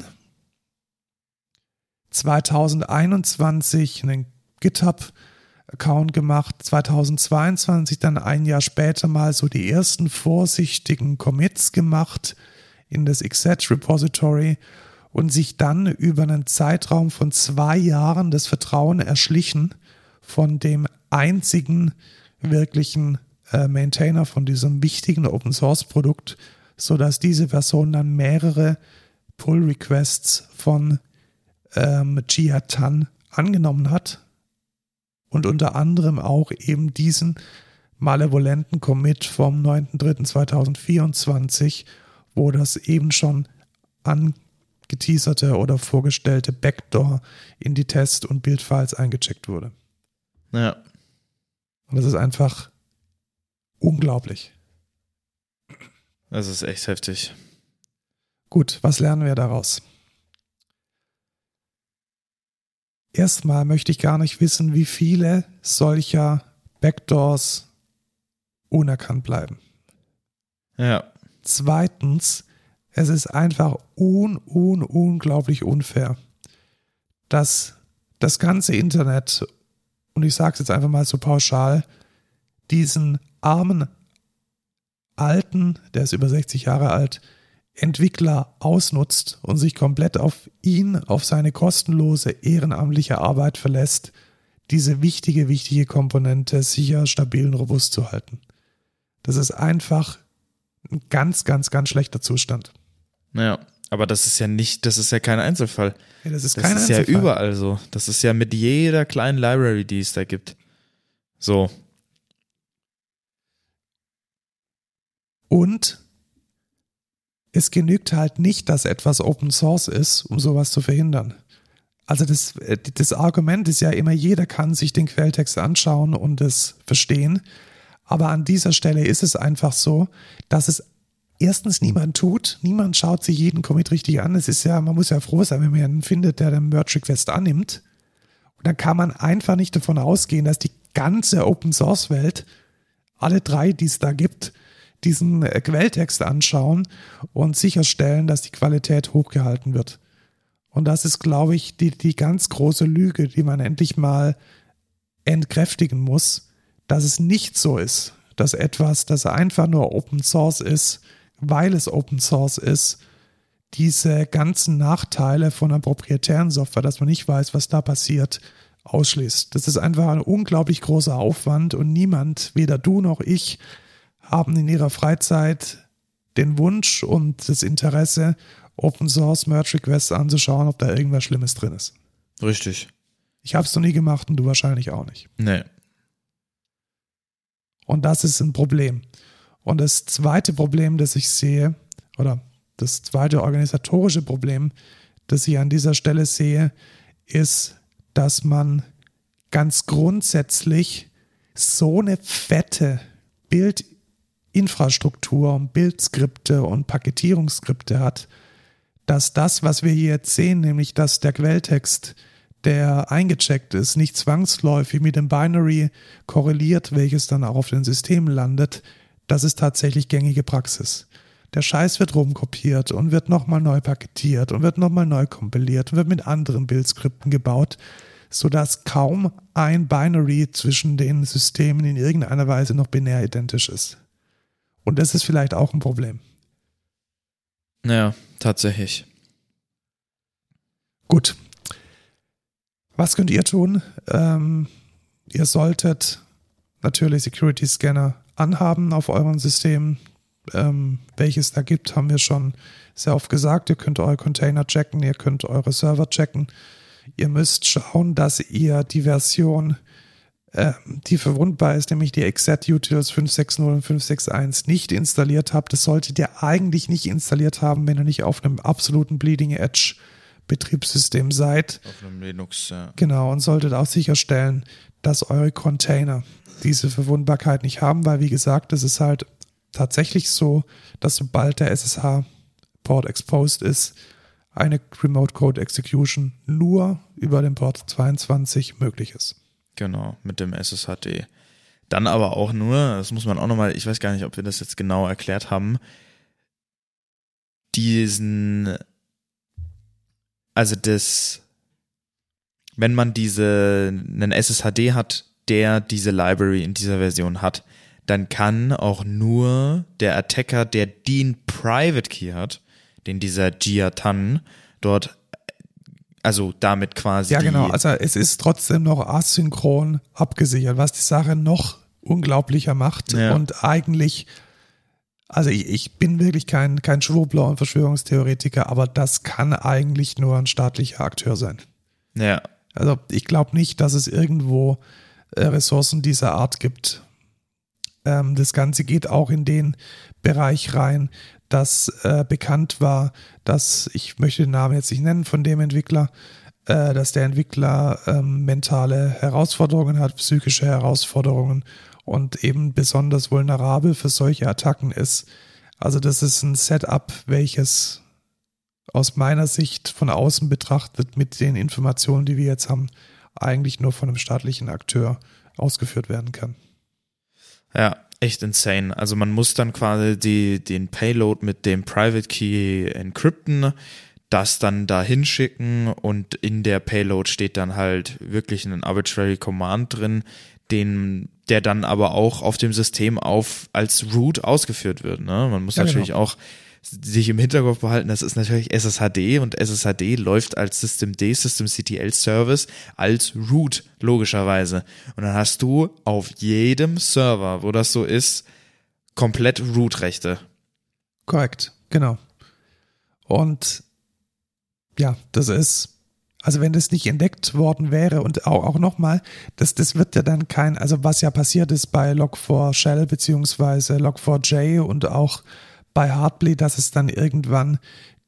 2021 einen GitHub-Account gemacht, 2022 dann ein Jahr später mal so die ersten vorsichtigen Commits gemacht in das XZ-Repository und sich dann über einen Zeitraum von 2 Jahren das Vertrauen erschlichen von dem einzigen wirklichen Maintainer von diesem wichtigen Open-Source-Produkt, sodass diese Person dann mehrere Pull-Requests von Jiatan angenommen hat und unter anderem auch eben diesen malevolenten Commit vom 9.3.2024, wo das eben schon angeteaserte oder vorgestellte Backdoor in die Test- und Bildfiles eingecheckt wurde. Ja. Und das ist einfach unglaublich. Das ist echt heftig. Gut, was lernen wir daraus? Erstmal möchte ich gar nicht wissen, wie viele solcher Backdoors unerkannt bleiben. Ja. Zweitens, es ist einfach unglaublich unfair, dass das ganze Internet, und ich sage es jetzt einfach mal so pauschal, diesen armen, alten, der ist über 60 Jahre alt, Entwickler ausnutzt und sich komplett auf ihn, auf seine kostenlose ehrenamtliche Arbeit verlässt, diese wichtige Komponente sicher, stabil und robust zu halten. Das ist einfach ein ganz schlechter Zustand. Ja, aber das ist ja kein Einzelfall. Ja, das ist ja überall so. Das ist ja mit jeder kleinen Library, die es da gibt. So. Und es genügt halt nicht, dass etwas Open Source ist, um sowas zu verhindern. Also das Argument ist ja immer, jeder kann sich den Quelltext anschauen und es verstehen. Aber an dieser Stelle ist es einfach so, dass es erstens niemand tut. Niemand schaut sich jeden Commit richtig an. Es ist ja, man muss ja froh sein, wenn man einen findet, der den Merge Request annimmt. Und dann kann man einfach nicht davon ausgehen, dass die ganze Open Source Welt, alle drei, die es da gibt, diesen Quelltext anschauen und sicherstellen, dass die Qualität hochgehalten wird. Und das ist, glaube ich, die ganz große Lüge, die man endlich mal entkräftigen muss, dass es nicht so ist, dass etwas, das einfach nur Open Source ist, weil es Open Source ist, diese ganzen Nachteile von einer proprietären Software, dass man nicht weiß, was da passiert, ausschließt. Das ist einfach ein unglaublich großer Aufwand und niemand, weder du noch ich, haben in ihrer Freizeit den Wunsch und das Interesse, Open Source Merge Requests anzuschauen, ob da irgendwas Schlimmes drin ist. Richtig. Ich habe es noch nie gemacht und du wahrscheinlich auch nicht. Nee. Und das ist ein Problem. Und das zweite Problem, das ich sehe, oder das zweite organisatorische Problem, das ich an dieser Stelle sehe, ist, dass man ganz grundsätzlich so eine fette Bildinfrastruktur und Bildskripte und Paketierungsskripte hat, dass das, was wir hier jetzt sehen, nämlich dass der Quelltext, der eingecheckt ist, nicht zwangsläufig mit dem Binary korreliert, welches dann auch auf den Systemen landet, das ist tatsächlich gängige Praxis. Der Scheiß wird rumkopiert und wird nochmal neu paketiert und wird nochmal neu kompiliert und wird mit anderen Bildskripten gebaut, sodass kaum ein Binary zwischen den Systemen in irgendeiner Weise noch binär identisch ist. Und das ist vielleicht auch ein Problem. Ja, tatsächlich. Gut. Was könnt ihr tun? Ihr solltet natürlich Security-Scanner anhaben auf euren Systemen. Welches da gibt, haben wir schon sehr oft gesagt. Ihr könnt eure Container checken, ihr könnt eure Server checken. Ihr müsst schauen, dass ihr die Version, die verwundbar ist, nämlich die exec-utils 560 und 561 nicht installiert habt. Das solltet ihr eigentlich nicht installiert haben, wenn ihr nicht auf einem absoluten Bleeding Edge Betriebssystem seid. Auf einem Linux, ja. Genau, und solltet auch sicherstellen, dass eure Container diese Verwundbarkeit nicht haben, weil wie gesagt, es ist halt tatsächlich so, dass sobald der SSH-Port exposed ist, eine Remote Code Execution nur über den Port 22 möglich ist. Genau, mit dem SSHD. Dann aber auch nur, das muss man auch nochmal, ich weiß gar nicht, ob wir das jetzt genau erklärt haben, wenn man einen SSHD hat, der diese Library in dieser Version hat, dann kann auch nur der Attacker, der den Private Key hat, den dieser Jiatan dort, also damit quasi. Ja, genau, also es ist trotzdem noch asynchron abgesichert, was die Sache noch unglaublicher macht. Ja. Und eigentlich, also ich bin wirklich kein Schwurbler und Verschwörungstheoretiker, aber das kann eigentlich nur ein staatlicher Akteur sein. Ja. Also ich glaube nicht, dass es irgendwo Ressourcen dieser Art gibt. Das Ganze geht auch in den Bereich rein, dass bekannt war, dass, ich möchte den Namen jetzt nicht nennen von dem Entwickler, dass der Entwickler mentale Herausforderungen hat, psychische Herausforderungen und eben besonders vulnerabel für solche Attacken ist. Also das ist ein Setup, welches aus meiner Sicht von außen betrachtet mit den Informationen, die wir jetzt haben, eigentlich nur von einem staatlichen Akteur ausgeführt werden kann. Ja, echt insane. Also man muss dann quasi den Payload mit dem Private Key encrypten, das dann da hinschicken und in der Payload steht dann halt wirklich ein arbitrary Command drin, der dann aber auch auf dem System als Root ausgeführt wird. Ne? Man muss natürlich auch sich im Hinterkopf behalten, das ist natürlich SSHD und SSHD läuft als Systemd, Systemctl Service als Root, logischerweise. Und dann hast du auf jedem Server, wo das so ist, komplett Root-Rechte. Korrekt, genau. Und ja, das ist, also wenn das nicht entdeckt worden wäre und auch nochmal, das wird ja dann also was ja passiert ist bei Log4Shell beziehungsweise Log4j und auch bei Heartbleed, dass es dann irgendwann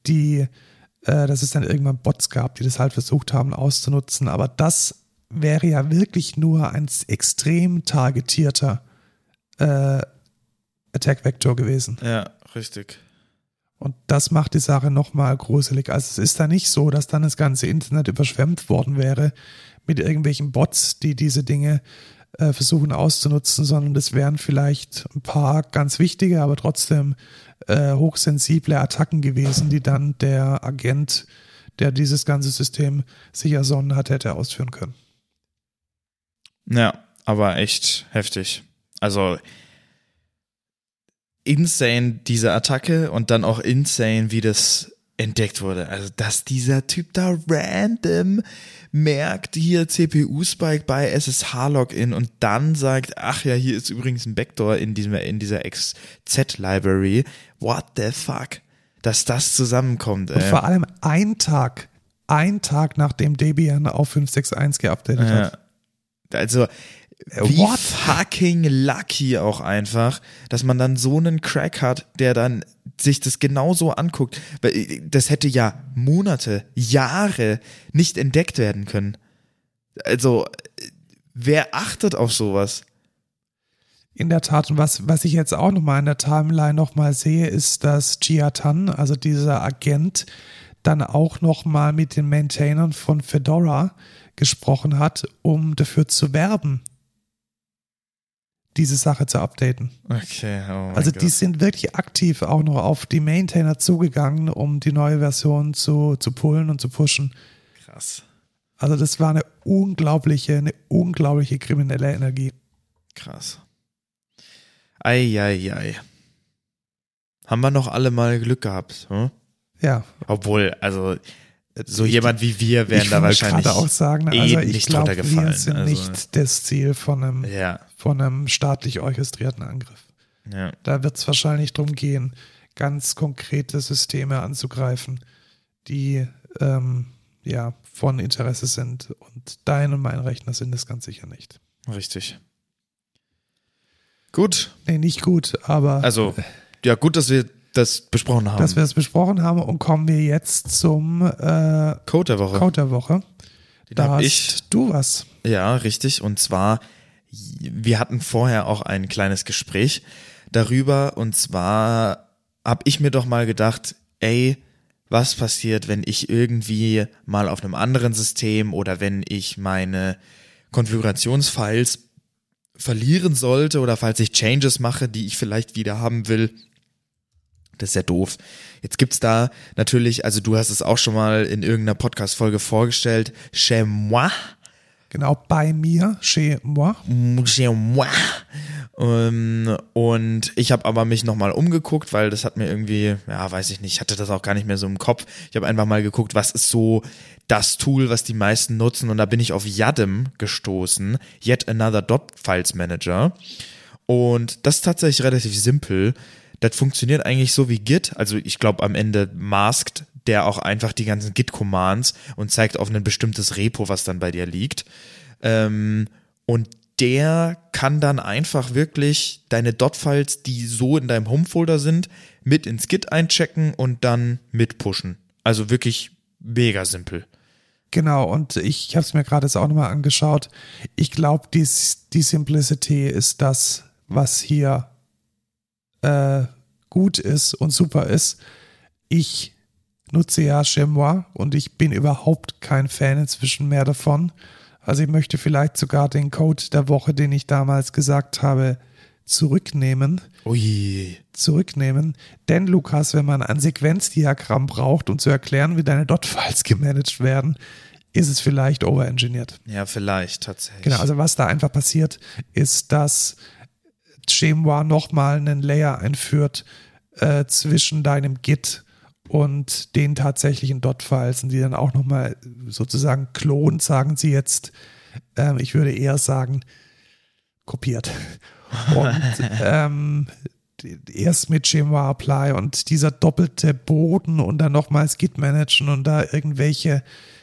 Bots gab, die das halt versucht haben auszunutzen. Aber das wäre ja wirklich nur ein extrem targetierter Attack-Vektor gewesen. Ja, richtig. Und das macht die Sache nochmal gruselig. Also es ist da nicht so, dass dann das ganze Internet überschwemmt worden wäre mit irgendwelchen Bots, die diese Dinge versuchen auszunutzen, sondern das wären vielleicht ein paar ganz wichtige, aber trotzdem hochsensible Attacken gewesen, die dann der Agent, der dieses ganze System sich ersonnen hat, hätte ausführen können. Ja, aber echt heftig. Also insane diese Attacke und dann auch insane, wie das entdeckt wurde. Also, dass dieser Typ da random merkt, hier CPU-Spike bei SSH-Login und dann sagt, ach ja, hier ist übrigens ein Backdoor in dieser XZ-Library. What the fuck? Dass das zusammenkommt, ey. Und vor allem ein Tag nachdem Debian auf 5.6.1 geupdatet hat. Also, wie fucking lucky auch einfach, dass man dann so einen Crack hat, der dann sich das genauso anguckt. Weil das hätte ja Monate, Jahre nicht entdeckt werden können. Also, wer achtet auf sowas? In der Tat, und was ich jetzt auch nochmal in der Timeline nochmal sehe, ist, dass Jia Tan, also dieser Agent, dann auch nochmal mit den Maintainern von Fedora gesprochen hat, um dafür zu werben, diese Sache zu updaten. Okay, oh mein also Gott. Die sind wirklich aktiv auch noch auf die Maintainer zugegangen, um die neue Version zu pullen und zu pushen. Krass. Also das war eine unglaubliche kriminelle Energie. Krass. Ei. Haben wir noch alle mal Glück gehabt, hm? Ja. Obwohl, also so jemand wie wir wären da wahrscheinlich auch sagen, also ich nicht glaube, drunter gefallen. wir sind nicht das Ziel von einem staatlich orchestrierten Angriff. Ja. Da wird es wahrscheinlich darum gehen, ganz konkrete Systeme anzugreifen, die von Interesse sind. Und dein und mein Rechner sind es ganz sicher nicht. Richtig. Gut. Nee, nicht gut, aber... Also, ja, gut, dass wir das besprochen haben. Dass wir es besprochen haben und kommen wir jetzt zum Code der Woche. Da hast du was. Ja, richtig. Und zwar, wir hatten vorher auch ein kleines Gespräch darüber. Und zwar habe ich mir doch mal gedacht, was passiert, wenn ich irgendwie mal auf einem anderen System oder wenn ich meine Konfigurationsfiles verlieren sollte oder falls ich Changes mache, die ich vielleicht wieder haben will. Das ist ja doof. Jetzt gibt's da natürlich, also du hast es auch schon mal in irgendeiner Podcast-Folge vorgestellt, Chez moi. Genau, bei mir, chez moi. Chez moi. Und ich habe aber mich nochmal umgeguckt, weil das hat mir irgendwie, ja, weiß ich nicht, ich hatte das auch gar nicht mehr so im Kopf. Ich habe einfach mal geguckt, was ist so das Tool, was die meisten nutzen, und da bin ich auf Yadm gestoßen, Yet Another Files Manager. Und das ist tatsächlich relativ simpel. Das funktioniert eigentlich so wie Git, also ich glaube am Ende maskt der auch einfach die ganzen Git-Commands und zeigt auf ein bestimmtes Repo, was dann bei dir liegt. Und der kann dann einfach wirklich deine Dot-Files, die so in deinem Home-Folder sind, mit ins Git einchecken und dann mitpushen. Also wirklich mega simpel. Genau, und ich habe es mir gerade jetzt auch nochmal angeschaut. Ich glaube, die Simplicity ist das, was hier gut ist und super ist. Ich nutze ja Chamois und ich bin überhaupt kein Fan inzwischen mehr davon. Also ich möchte vielleicht sogar den Code der Woche, den ich damals gesagt habe, zurücknehmen. Ui. Denn Lukas, wenn man ein Sequenzdiagramm braucht, um zu erklären, wie deine Dot-Files gemanagt werden, ist es vielleicht overengineert. Ja, vielleicht tatsächlich. Genau, also was da einfach passiert, ist, dass Chamois nochmal einen Layer einführt zwischen deinem Git und den tatsächlichen Dot-Files und die dann auch nochmal sozusagen klont, sagen sie jetzt. Ich würde eher sagen, kopiert. Und erst mit Chamois Apply und dieser doppelte Boden und dann nochmals Git managen und da irgendwelche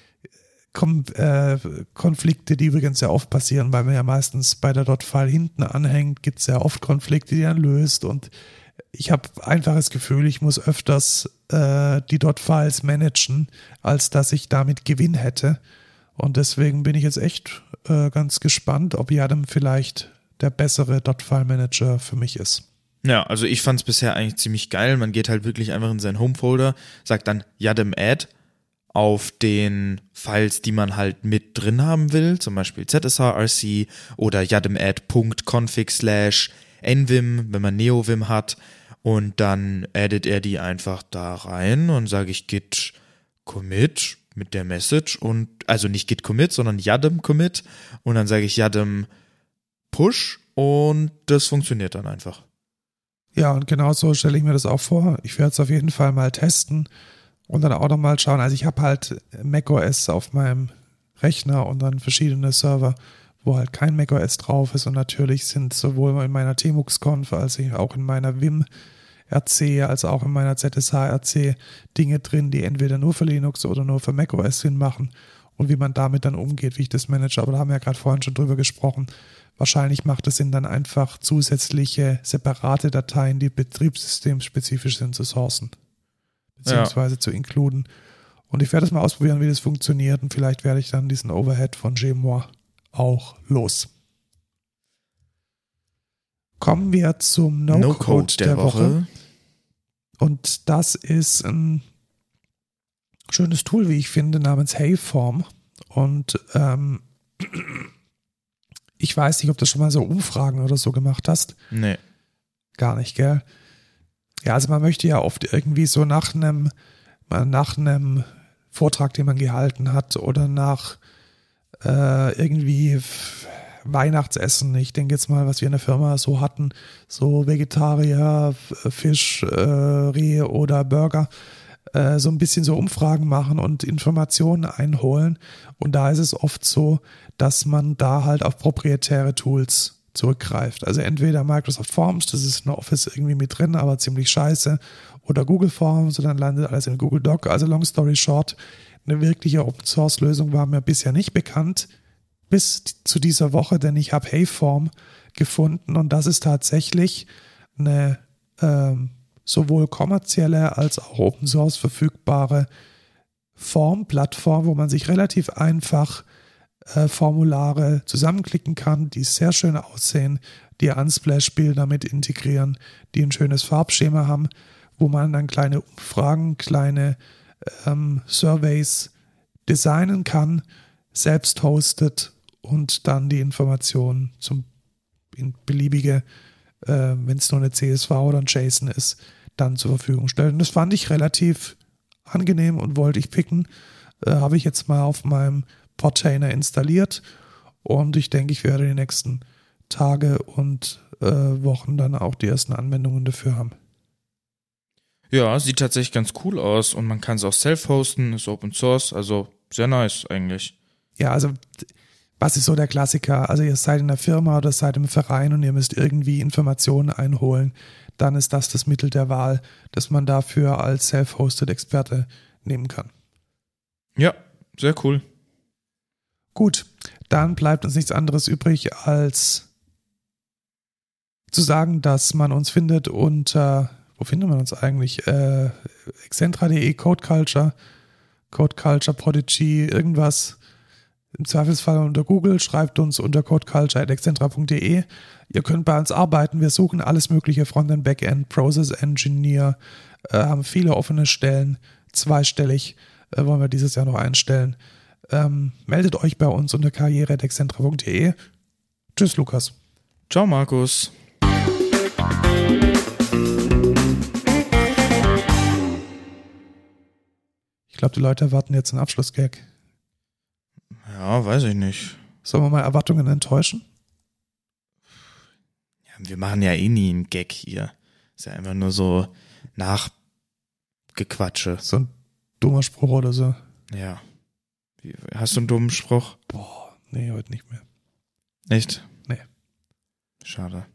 Konflikte, die übrigens sehr oft passieren, weil man ja meistens bei der Dot-File hinten anhängt, gibt es sehr oft Konflikte, die dann löst und ich habe einfach das Gefühl, ich muss öfters die Dot-Files managen, als dass ich damit Gewinn hätte. Und deswegen bin ich jetzt echt ganz gespannt, ob Yadam vielleicht der bessere Dot-File-Manager für mich ist. Ja, also ich fand es bisher eigentlich ziemlich geil. Man geht halt wirklich einfach in seinen Home-Folder, sagt dann Yadam Add auf den Files, die man halt mit drin haben will, zum Beispiel ZSHRC oder yadamed.config/nvim, wenn man NeoVim hat. Und dann addet er die einfach da rein und sage ich git commit mit der Message und, also nicht git commit, sondern yadam commit und dann sage ich yadam push und das funktioniert dann einfach. Ja, und genau so stelle ich mir das auch vor. Ich werde es auf jeden Fall mal testen und dann auch nochmal schauen. Also ich habe halt macOS auf meinem Rechner und dann verschiedene Server, wo halt kein macOS drauf ist und natürlich sind sowohl in meiner Tmux-Conf als auch in meiner Vim RC, als auch in meiner ZSH-RC Dinge drin, die entweder nur für Linux oder nur für macOS Sinn machen und wie man damit dann umgeht, wie ich das manage. Aber da haben wir ja gerade vorhin schon drüber gesprochen. Wahrscheinlich macht es Sinn, dann einfach zusätzliche separate Dateien, die betriebssystemspezifisch sind, zu sourcen, beziehungsweise zu inkluden. Und ich werde das mal ausprobieren, wie das funktioniert und vielleicht werde ich dann diesen Overhead von Chamois auch los. Kommen wir zum No-Code der Woche. Und das ist ein schönes Tool, wie ich finde, namens Hayform. Und ich weiß nicht, ob du schon mal so Umfragen oder so gemacht hast. Nee. Gar nicht, gell? Ja, also man möchte ja oft irgendwie so nach einem Vortrag, den man gehalten hat oder nach irgendwie Weihnachtsessen. Ich denke jetzt mal, was wir in der Firma so hatten, so Vegetarier, Fisch, Rehe oder Burger, so ein bisschen so Umfragen machen und Informationen einholen. Und da ist es oft so, dass man da halt auf proprietäre Tools zurückgreift. Also entweder Microsoft Forms, das ist in Office irgendwie mit drin, aber ziemlich scheiße, oder Google Forms und dann landet alles in Google Doc. Also long story short, eine wirkliche Open-Source-Lösung war mir bisher nicht bekannt, bis zu dieser Woche, denn ich habe Hayform gefunden und das ist tatsächlich eine sowohl kommerzielle als auch Open Source verfügbare Plattform, wo man sich relativ einfach Formulare zusammenklicken kann, die sehr schön aussehen, die Unsplash-Bilder mit integrieren, die ein schönes Farbschema haben, wo man dann kleine Umfragen, kleine Surveys designen kann, selbst hostet und dann die Informationen in beliebige, wenn es nur eine CSV oder ein JSON ist, dann zur Verfügung stellt. Und das fand ich relativ angenehm und wollte ich picken. Habe ich jetzt mal auf meinem Podtainer installiert und ich denke, ich werde die nächsten Tage und Wochen dann auch die ersten Anwendungen dafür haben. Ja, sieht tatsächlich ganz cool aus und man kann es auch self-hosten, ist Open Source, also sehr nice eigentlich. Ja, also was ist so der Klassiker? Also ihr seid in der Firma oder seid im Verein und ihr müsst irgendwie Informationen einholen, dann ist das Mittel der Wahl, das man dafür als self-hosted Experte nehmen kann. Ja, sehr cool. Gut, dann bleibt uns nichts anderes übrig, als zu sagen, dass man uns findet unter, wo findet man uns eigentlich? Excentra.de, Code Culture, Prodigy, irgendwas. Im Zweifelsfall unter Google, schreibt uns unter codeculture@excentra.de. Ihr könnt bei uns arbeiten. Wir suchen alles mögliche, Frontend, Backend, Process Engineer, haben viele offene Stellen, zweistellig wollen wir dieses Jahr noch einstellen. Meldet euch bei uns unter karriere@excentra.de. Tschüss, Lukas. Ciao, Markus. Ich glaube, die Leute erwarten jetzt einen Abschlussgag. Ja, weiß ich nicht. Sollen wir mal Erwartungen enttäuschen? Ja, wir machen ja eh nie einen Gag hier. Ist ja einfach nur so Nachgequatsche. So ein dummer Spruch oder so. Ja. Hast du einen dummen Spruch? Boah, nee, heute nicht mehr. Echt? Nee. Schade.